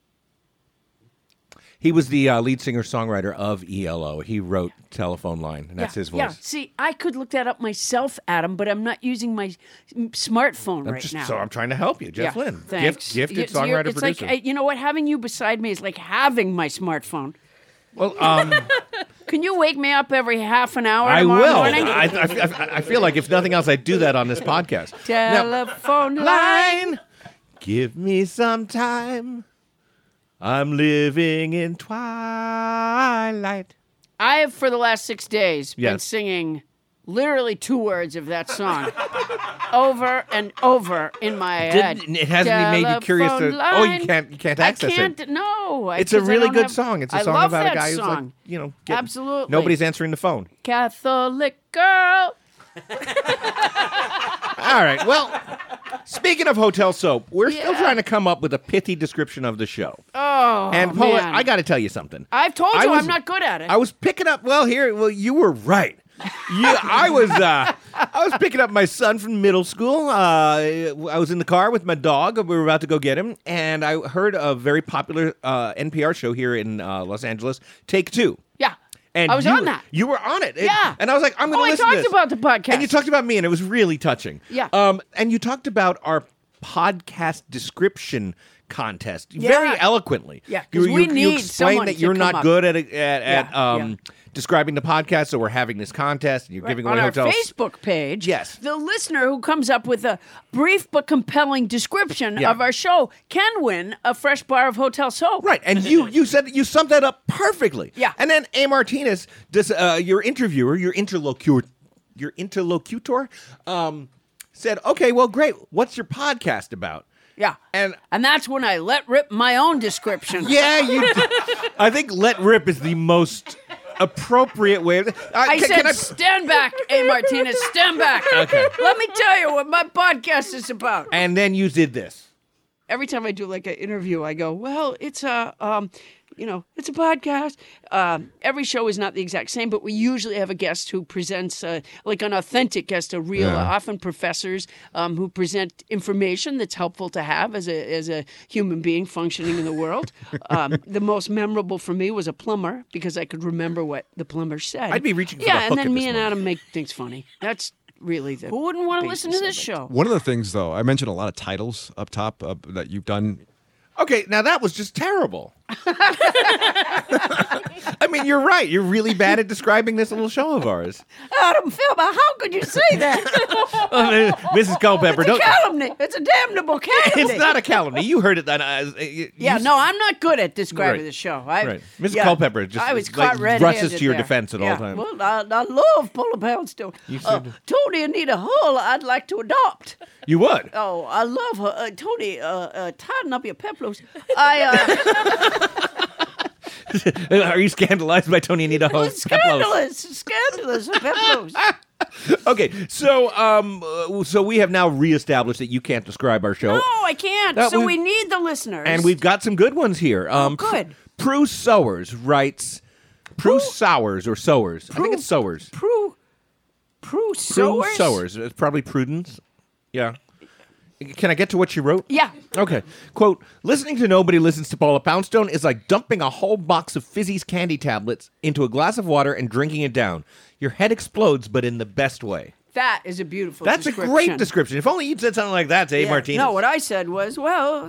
He was the lead singer-songwriter of ELO. He wrote Telephone Line, and that's his voice. Yeah, see, I could look that up myself, Adam, but I'm not using my smartphone now. So I'm trying to help you, Jeff Lynne. Thanks. Gifted songwriter, it's producer. Like, you know what? Having you beside me is like having my smartphone. Well, Can you wake me up every half an hour I tomorrow will. morning? I feel like if nothing else, I do that on this podcast. Telephone line. Give me some time. I'm living in twilight. I have, for the last 6 days, been Yes. singing literally 2 words of that song over and over in my head. It hasn't even made you curious to. Telephone Oh, you line. can't access I can't, it. No. It's a 'cause I really don't good have- song. It's a I song love about that a guy who's like, song. Absolutely. Absolutely. Nobody's answering the phone. Catholic girl. All right. Well, speaking of hotel soap, we're still trying to come up with a pithy description of the show. Oh, And Paula, man. I got to tell you something. I've told you I'm not good at it. I was picking up. Well, you were right. I was picking up my son from middle school. I was in the car with my dog. We were about to go get him, and I heard a very popular NPR show here in Los Angeles, Take Two. Yeah. And I was on that. You were on it. Yeah. And I was like, I'm going to listen to I this. talked about the podcast. And you talked about me, and it was really touching. Yeah. And you talked about our podcast description contest Yeah. very eloquently. Yeah, 'cause we you need explained someone that to you're come not up. good at describing the podcast, so we're having this contest, and you're giving away on hotels. our Facebook page, Yes. the listener who comes up with a brief but compelling description Yeah. of our show can win a fresh bar of hotel soap. Right, and you said you summed that up perfectly. Yeah. And then A. Martinez, your interviewer, your interlocutor, said, "Okay, well, great. What's your podcast about?" Yeah. And that's when I let rip my own description. Yeah, I think "let rip" is the most appropriate way. I said, stand back, A. Martinez, stand back. Okay. Let me tell you what my podcast is about. And then you did this. Every time I do like an interview, I go, well, it's a podcast. Every show is not the exact same, but we usually have a guest who presents, like an authentic guest, a real, often professors who present information that's helpful to have as a human being functioning in the world. The most memorable for me was a plumber because I could remember what the plumber said. I'd be reaching for the yeah, hook and then at me this and moment. Adam make things funny. That's really the. Who wouldn't want to listen to this show? One of the things, though, I mentioned a lot of titles up top that you've done. Okay, now that was just terrible. I mean, you're right. You're really bad at describing this little show of ours. Adam Philbin, how could you say that? Mrs. Culpepper, It's a calumny. It's a damnable calumny. It's not a calumny. You heard it. No, I'm not good at describing Right. the show. Right. Mrs. Culpepper just I was like, caught red-handed rushes to your there. defense at all times. Well, I love Paula Poundstone. You said- Tony Anita Hull, I'd like to adopt. You would. Oh, I love her. Tony, tighten up your peplos. Are you scandalized by Tony Anita Hull? Scandalous peplos. Okay, so we have now reestablished that you can't describe our show. No, I can't. That So we- we need the listeners. And we've got some good ones here. good. Prue Sowers writes, Prue Sowers or Sowers. I think it's Sowers. Prue Sowers? Sowers. It's probably Prudence. Yeah. Can I get to what she wrote? Yeah. Okay. Quote, listening to Nobody Listens to Paula Poundstone is like dumping a whole box of Fizzy's candy tablets into a glass of water and drinking it down. Your head explodes, but in the best way. That is a beautiful That's a great description. If only you'd said something like that to Abe Martinez. No, what I said was, well...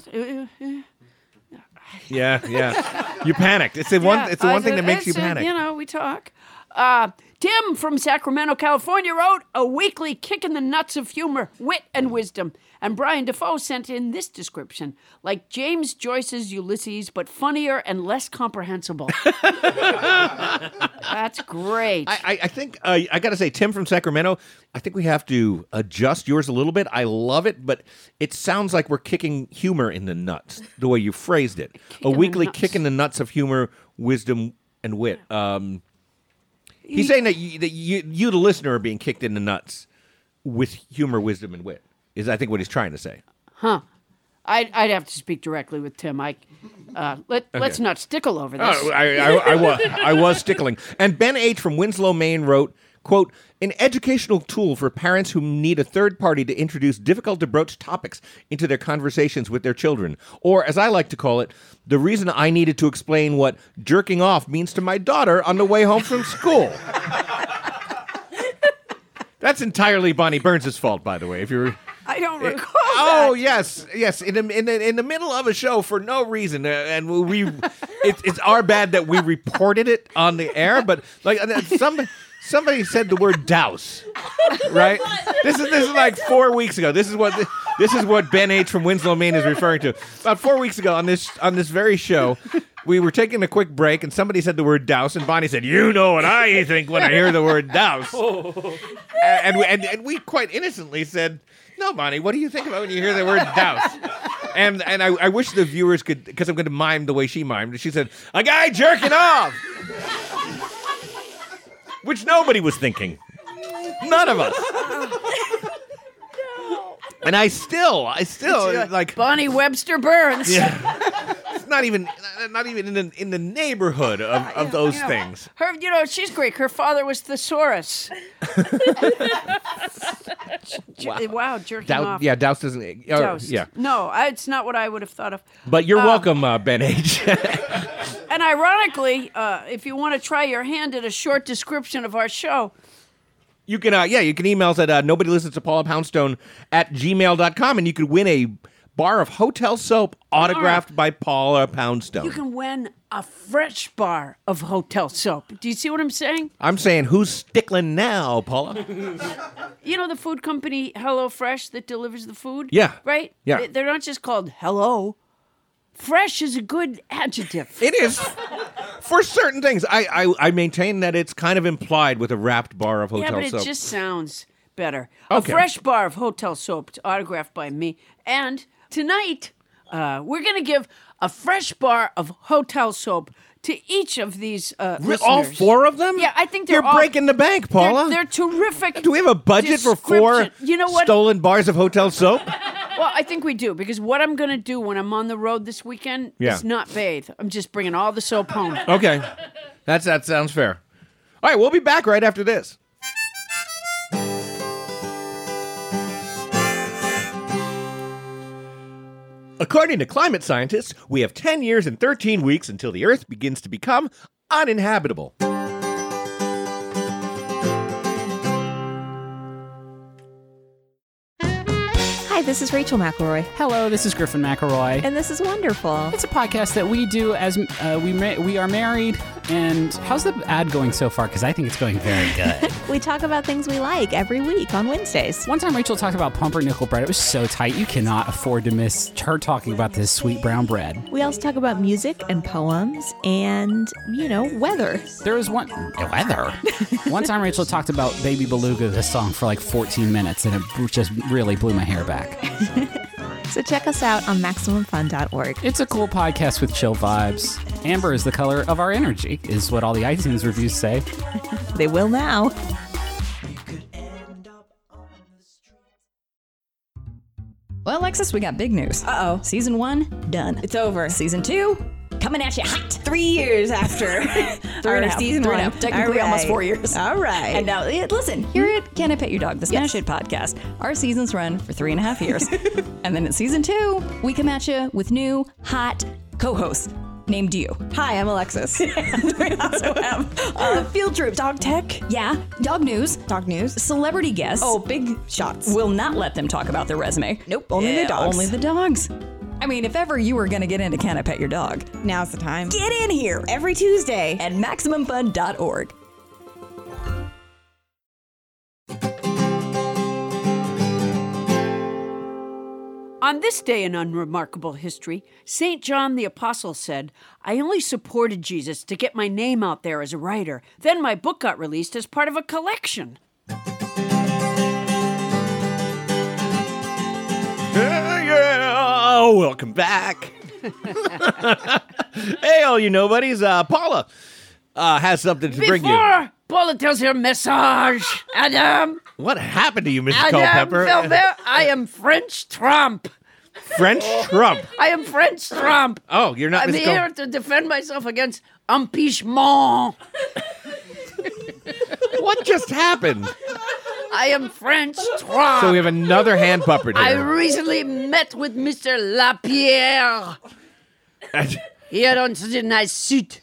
Yeah. You panicked. It's the one thing that makes you panic. We talk. Tim from Sacramento, California wrote a weekly kick in the nuts of humor, wit, and wisdom. And Brian Defoe sent in this description, like James Joyce's Ulysses, but funnier and less comprehensible. That's great. I think, I got to say, Tim from Sacramento, I think we have to adjust yours a little bit. I love it, but it sounds like we're kicking humor in the nuts, the way you phrased it. A weekly kick in the nuts of humor, wisdom, and wit. He's saying that you, the listener, are being kicked in the nuts with humor, wisdom, and wit, is I think what he's trying to say. Huh. I'd have to speak directly with Tim. Let's not stickle over this. Oh, I was stickling. And Ben H. from Winslow, Maine wrote, quote, an educational tool for parents who need a third party to introduce difficult-to-broach topics into their conversations with their children. Or, as I like to call it, the reason I needed to explain what jerking off means to my daughter on the way home from school. That's entirely Bonnie Burns' fault, by the way. If you're... I don't recall Oh that. yes. In the middle of a show for no reason, and it's our bad that we reported it on the air. But like somebody said the word douse, right? This is like 4 weeks ago. This is what This is what Ben H. from Winslow, Maine is referring to. About 4 weeks ago on this very show, we were taking a quick break, and somebody said the word douse, and Bonnie said, "You know what I think when I hear the word douse." And we quite innocently said, "No, Bonnie, what do you think about when you hear the word douse?" And I wish the viewers could, because I'm going to mime the way she mimed. She said, "A guy jerking off," which nobody was thinking. None of us. And I still like Bonnie Webster Burns. Yeah. It's not even in the neighborhood of those things. Her, she's Greek. Her father was thesaurus. Wow, jerking off. Yeah, douse doesn't. Douse. Yeah. No, it's not what I would have thought of. But you're welcome, Ben H. And ironically, if you want to try your hand at a short description of our show, you can email us at nobody listens to Paula Poundstone at gmail.com, and you could win a bar of hotel soap autographed by Paula Poundstone. You can win a fresh bar of hotel soap. Do you see what I'm saying? I'm saying, who's stickling now, Paula? You know the food company HelloFresh that delivers the food? Yeah. Right? Yeah. They're not just called Hello. Fresh is a good adjective. It is. For certain things. I maintain that it's kind of implied with a wrapped bar of hotel soap. Yeah, but it just sounds better. Okay. A fresh bar of hotel soap autographed by me. And tonight, we're going to give a fresh bar of hotel soap to each of these listeners. All 4 of them? Yeah, I think You're breaking the bank, Paula. They're terrific. Do we have a budget for 4 stolen bars of hotel soap? Well, I think we do, because what I'm going to do when I'm on the road this weekend is not bathe. I'm just bringing all the soap home. Okay. That sounds fair. All right, we'll be back right after this. According to climate scientists, we have 10 years and 13 weeks until the Earth begins to become uninhabitable. Hi, this is Rachel McElroy. Hello, this is Griffin McElroy. And this is Wonderful. It's a podcast that we do as we are married. And how's the ad going so far? Because I think it's going very good. We talk about things we like every week on Wednesdays. One time Rachel talked about pumpernickel bread. It was so tight. You cannot afford to miss her talking about this sweet brown bread. We also talk about music and poems and, weather. There was one time Rachel talked about Baby Beluga, the song, for like 14 minutes, and it just really blew my hair back. So check us out on MaximumFun.org. It's a cool podcast with chill vibes. Amber is the color of our energy, is what all the iTunes reviews say. They will now. Well, Alexis, we got big news. Uh-oh. Season 1, done. It's over. Season 2, coming at you hot. 3 years after our season 1. Technically almost 4 years. All right. And now, listen, here at Can I Pet Your Dog, the Smash Hit podcast, our seasons run for 3.5 years. And then in season 2, we come at you with new, hot co-hosts. Named you. Hi, I'm Alexis. And we also have Field Trip. Dog tech. Yeah. Dog news. Dog news. Celebrity guests. Oh, big shots. Will not let them talk about their resume. Nope, only the dogs. Only the dogs. I mean, if ever you were going to get into Can I Pet Your Dog, now's the time. Get in here every Tuesday at MaximumFun.org. On this day in unremarkable history, St. John the Apostle said, "I only supported Jesus to get my name out there as a writer. Then my book got released as part of a collection." Yeah, welcome back. Hey, all you nobodies. Paula has something to bring you. Before Paula tells her message, Adam. What happened to you, Mrs. Adam Culpepper? Philbert, I am French Trump. French Trump? I am French Trump. Oh, you're not I'm Mrs. here to defend myself against impeachment. What just happened? I am French Trump. So we have another hand puppet here. I recently met with Mr. Lapierre. He had on such a nice suit.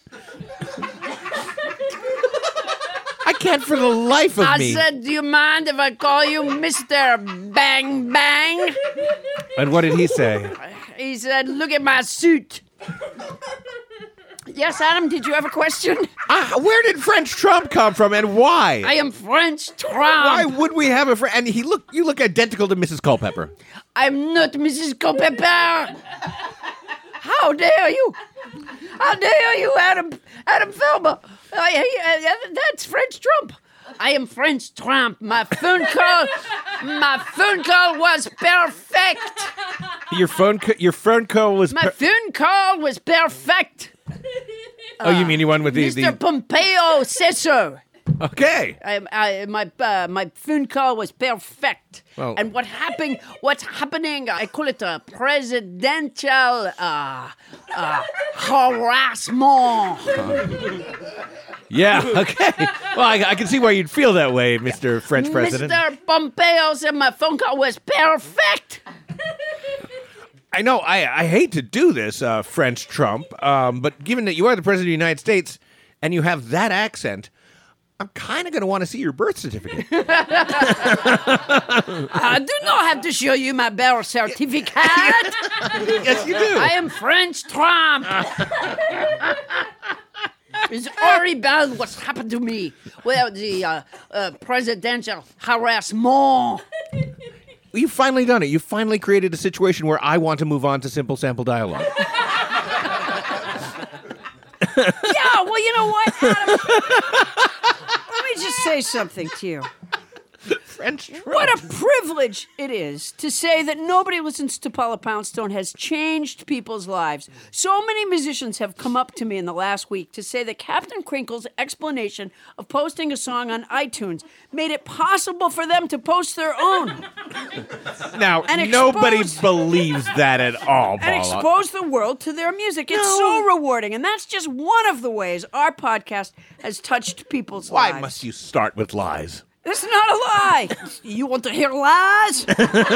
I can't for the life of me. I said, do you mind if I call you Mr. Bang Bang? And what did he say? He said, look at my suit. Yes, Adam, did you have a question? Where did French Trump come from and why? I am French Trump. Why would we have a French? And you look identical to Mrs. Culpepper. I'm not Mrs. Culpepper. How dare you? How dare you, Adam Felber? That's French Trump. I am French Trump. My phone call was perfect. Your phone call was My phone call was perfect. you mean the one with Mr. Pompeo says so. Okay. My phone call was perfect. Well, and what's happening, I call it a presidential harassment. Yeah, okay. Well, I can see why you'd feel that way, Mr. French President. Mr. Pompeo said my phone call was perfect. I know, I hate to do this, French Trump, but given that you are the President of the United States and you have that accent, I'm kind of going to want to see your birth certificate. I do not have to show you my birth certificate. Yes, you do. I am French Trump. It's horrible what's happened to me. Well, the presidential harassment. You've finally done it. You've finally created a situation where I want to move on to simple sample dialogue. Yeah, well, you know what, Adam? Let me just say something to you. French Trump. What a privilege it is to say that Nobody Listens to Paula Poundstone has changed people's lives. So many musicians have come up to me in the last week to say that Captain Crinkle's explanation of posting a song on iTunes made it possible for them to post their own. Now, nobody believes that at all, Paula. And expose the world to their music. It's so rewarding, and that's just one of the ways our podcast has touched people's lives. Why must you start with lies? This is not a lie. You want to hear lies?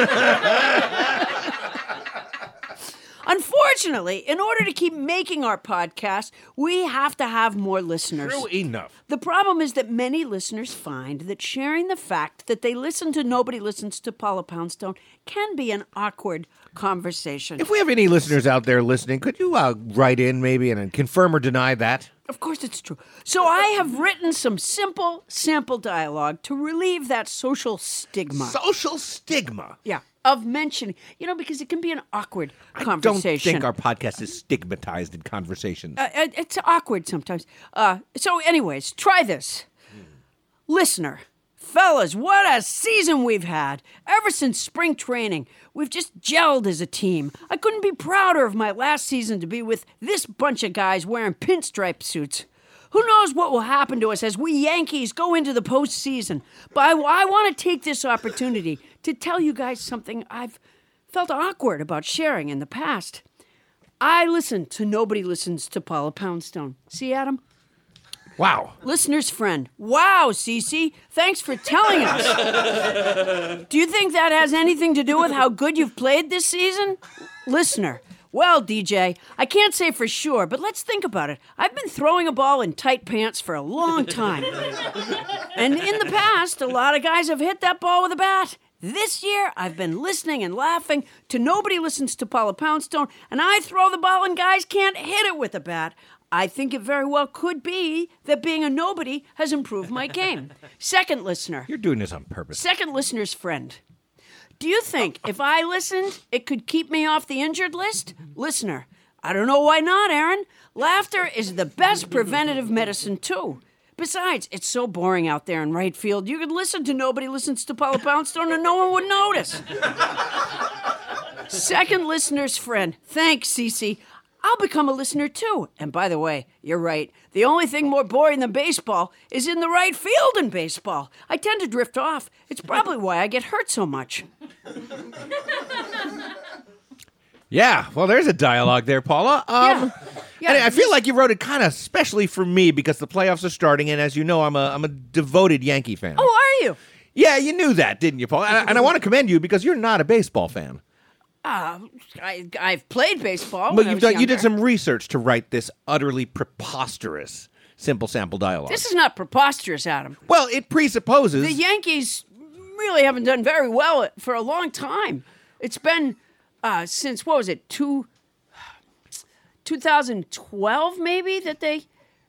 Unfortunately, in order to keep making our podcast, we have to have more listeners. True enough. The problem is that many listeners find that sharing the fact that they listen to Nobody Listens to Paula Poundstone can be an awkward conversation. If we have any listeners out there listening, could you write in maybe and confirm or deny that? Of course it's true. So I have written some simple sample dialogue to relieve that social stigma. Social stigma? Yeah, of mentioning, because it can be an awkward conversation. I don't think our podcast is stigmatized in conversations. It's awkward sometimes. So anyways, try this. Listener, fellas, what a season we've had. Ever since spring training, we've just gelled as a team. I couldn't be prouder of my last season to be with this bunch of guys wearing pinstripe suits. Who knows what will happen to us as we Yankees go into the postseason? But I want to take this opportunity to tell you guys something I've felt awkward about sharing in the past. I listen to Nobody Listens to Paula Poundstone. See, Adam? Wow. Listener's friend. Wow, Cece. Thanks for telling us. Do you think that has anything to do with how good you've played this season? Listener. Well, DJ, I can't say for sure, but let's think about it. I've been throwing a ball in tight pants for a long time. And in the past, a lot of guys have hit that ball with a bat. This year, I've been listening and laughing to Nobody Listens to Paula Poundstone, and I throw the ball and guys can't hit it with a bat. I think it very well could be that being a nobody has improved my game. Second listener. You're doing this on purpose. Second listener's friend. Do you think if I listened, it could keep me off the injured list? Listener. I don't know why not, Aaron. Laughter is the best preventative medicine, too. Besides, it's so boring out there in right field. You could listen to Nobody Listens to Paula Poundstone and no one would notice. Second listener's friend. Thanks, Cece. I'll become a listener, too. And by the way, you're right. The only thing more boring than baseball is in the right field in baseball. I tend to drift off. It's probably why I get hurt so much. Yeah, well, there's a dialogue there, Paula. Yeah, and I feel like you wrote it kind of specially for me because the playoffs are starting, and as you know, I'm a devoted Yankee fan. Oh, are you? Yeah, you knew that, didn't you, Paula? And I want to commend you because you're not a baseball fan. I've played baseball. But you did some research to write this utterly preposterous simple sample dialogue. This is not preposterous, Adam. Well, it presupposes the Yankees really haven't done very well for a long time. It's been since, what was it, 2012 maybe that they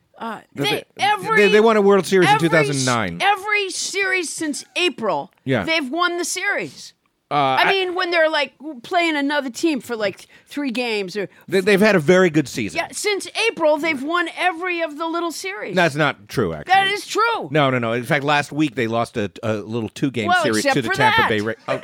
won a World Series in 2009. Every series since April, they've won the series. I mean, when they're like playing another team for like 3 games, or they've had a very good season. Yeah, since April, they've won every of the little series. That's not true, actually. That is true. No. In fact, last week they lost a little 2-game series to the Tampa Bay Rays. The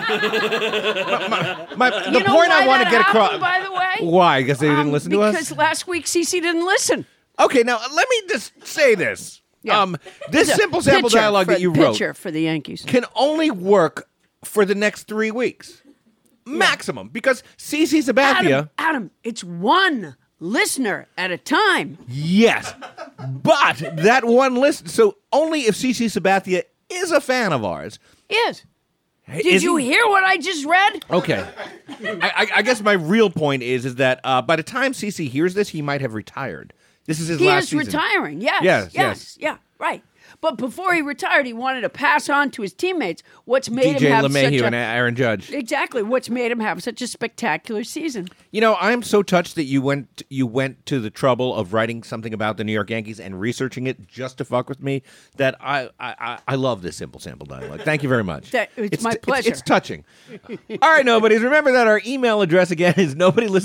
point I want to get across, by the way, why? Because they didn't listen to us. Because last week Cece didn't listen. Okay, now let me just say this. Yeah. This simple sample dialogue that you wrote for the Yankees can only work for the next 3 weeks. Maximum. Because CC Sabathia... Adam, it's one listener at a time. Yes. But that one listen... So only if CC Sabathia is a fan of ours... Is. Did you hear what I just read? Okay. I guess my real point is that by the time CC hears this, he might have retired. This is his last season. He is retiring, yes. Yeah, right. But before he retired, he wanted to pass on to his teammates what's made him have LeMahieu and Aaron Judge. Exactly, what's made him have such a spectacular season. You know, I'm so touched that you went to the trouble of writing something about the New York Yankees and researching it just to fuck with me. That I love this simple sample dialogue. Thank you very much. It's my pleasure. It's touching. All right, nobodies. Remember that our email address again is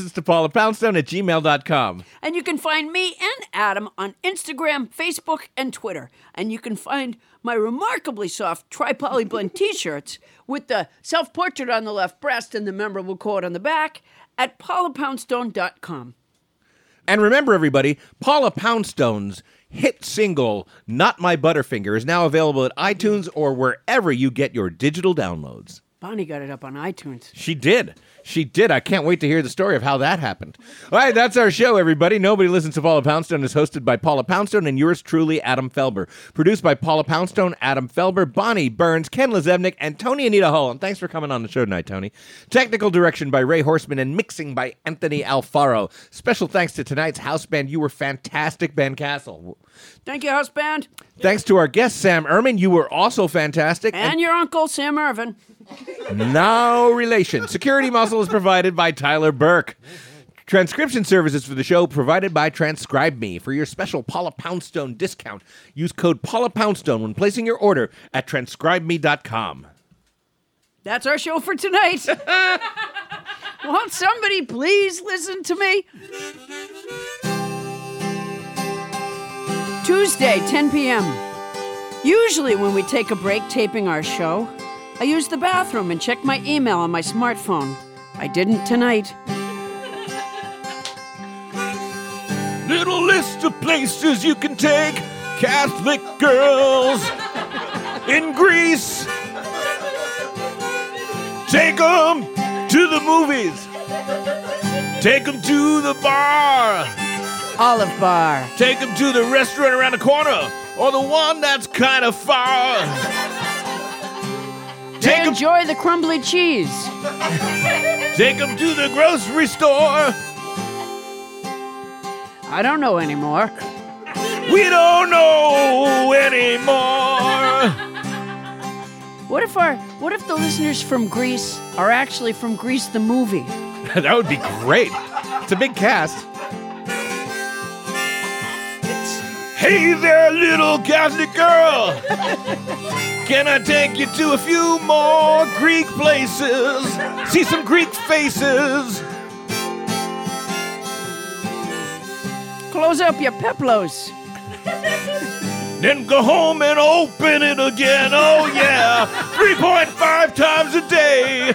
nobodylistensToPaulaPoundstone@gmail.com. And you can find me and Adam on Instagram, Facebook, and Twitter. And you can find my remarkably soft tri-poly blend t-shirts with the self-portrait on the left breast and the memorable quote on the back at paulapoundstone.com. And remember, everybody, Paula Poundstone's hit single, Not My Butterfinger, is now available at iTunes or wherever you get your digital downloads. Bonnie got it up on iTunes. She did. I can't wait to hear the story of how that happened. All right, that's our show, everybody. Nobody Listens to Paula Poundstone is hosted by Paula Poundstone and yours truly, Adam Felber. Produced by Paula Poundstone, Adam Felber, Bonnie Burns, Ken Lezevnik, and Tony Anita Hull. And thanks for coming on the show tonight, Tony. Technical direction by Ray Horseman and mixing by Anthony Alfaro. Special thanks to tonight's house band. You were fantastic, Ben Castle. Thank you, house band. Thanks to our guest, Sam Erman. You were also fantastic. And your uncle, Sam Irvin. No relation. Security muscle is provided by Tyler Burke. Transcription services for the show provided by Transcribe Me. For your special Paula Poundstone discount, use code Paula Poundstone when placing your order at transcribeme.com. That's our show for tonight. Won't somebody please listen to me? Tuesday, 10 p.m. Usually when we take a break taping our show, I use the bathroom and check my email on my smartphone. I didn't tonight. Little list of places you can take Catholic girls in Greece. Take them to the movies. Take them to the bar. Olive Bar. Take them to the restaurant around the corner or the one that's kind of far. They enjoy the crumbly cheese. Take them to the grocery store. I don't know anymore. We don't know anymore. What if the listeners from Greece are actually from Grease the movie? That would be great. It's a big cast. Hey there, little Catholic girl. Can I take you to a few more Greek places? See some Greek faces. Close up your peplos. Then go home and open it again. Oh, yeah. 3.5 times a day.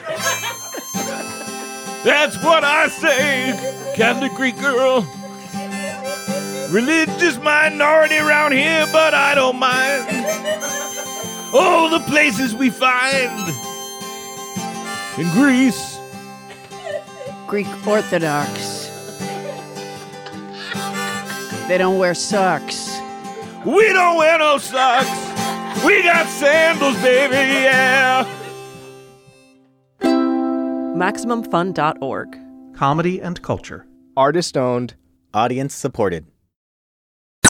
That's what I say, Catholic Greek girl. Religious minority around here, but I don't mind. All the places we find in Greece. Greek Orthodox. They don't wear socks. We don't wear no socks. We got sandals, baby, yeah. MaximumFun.org. Comedy and culture. Artist owned. Audience supported.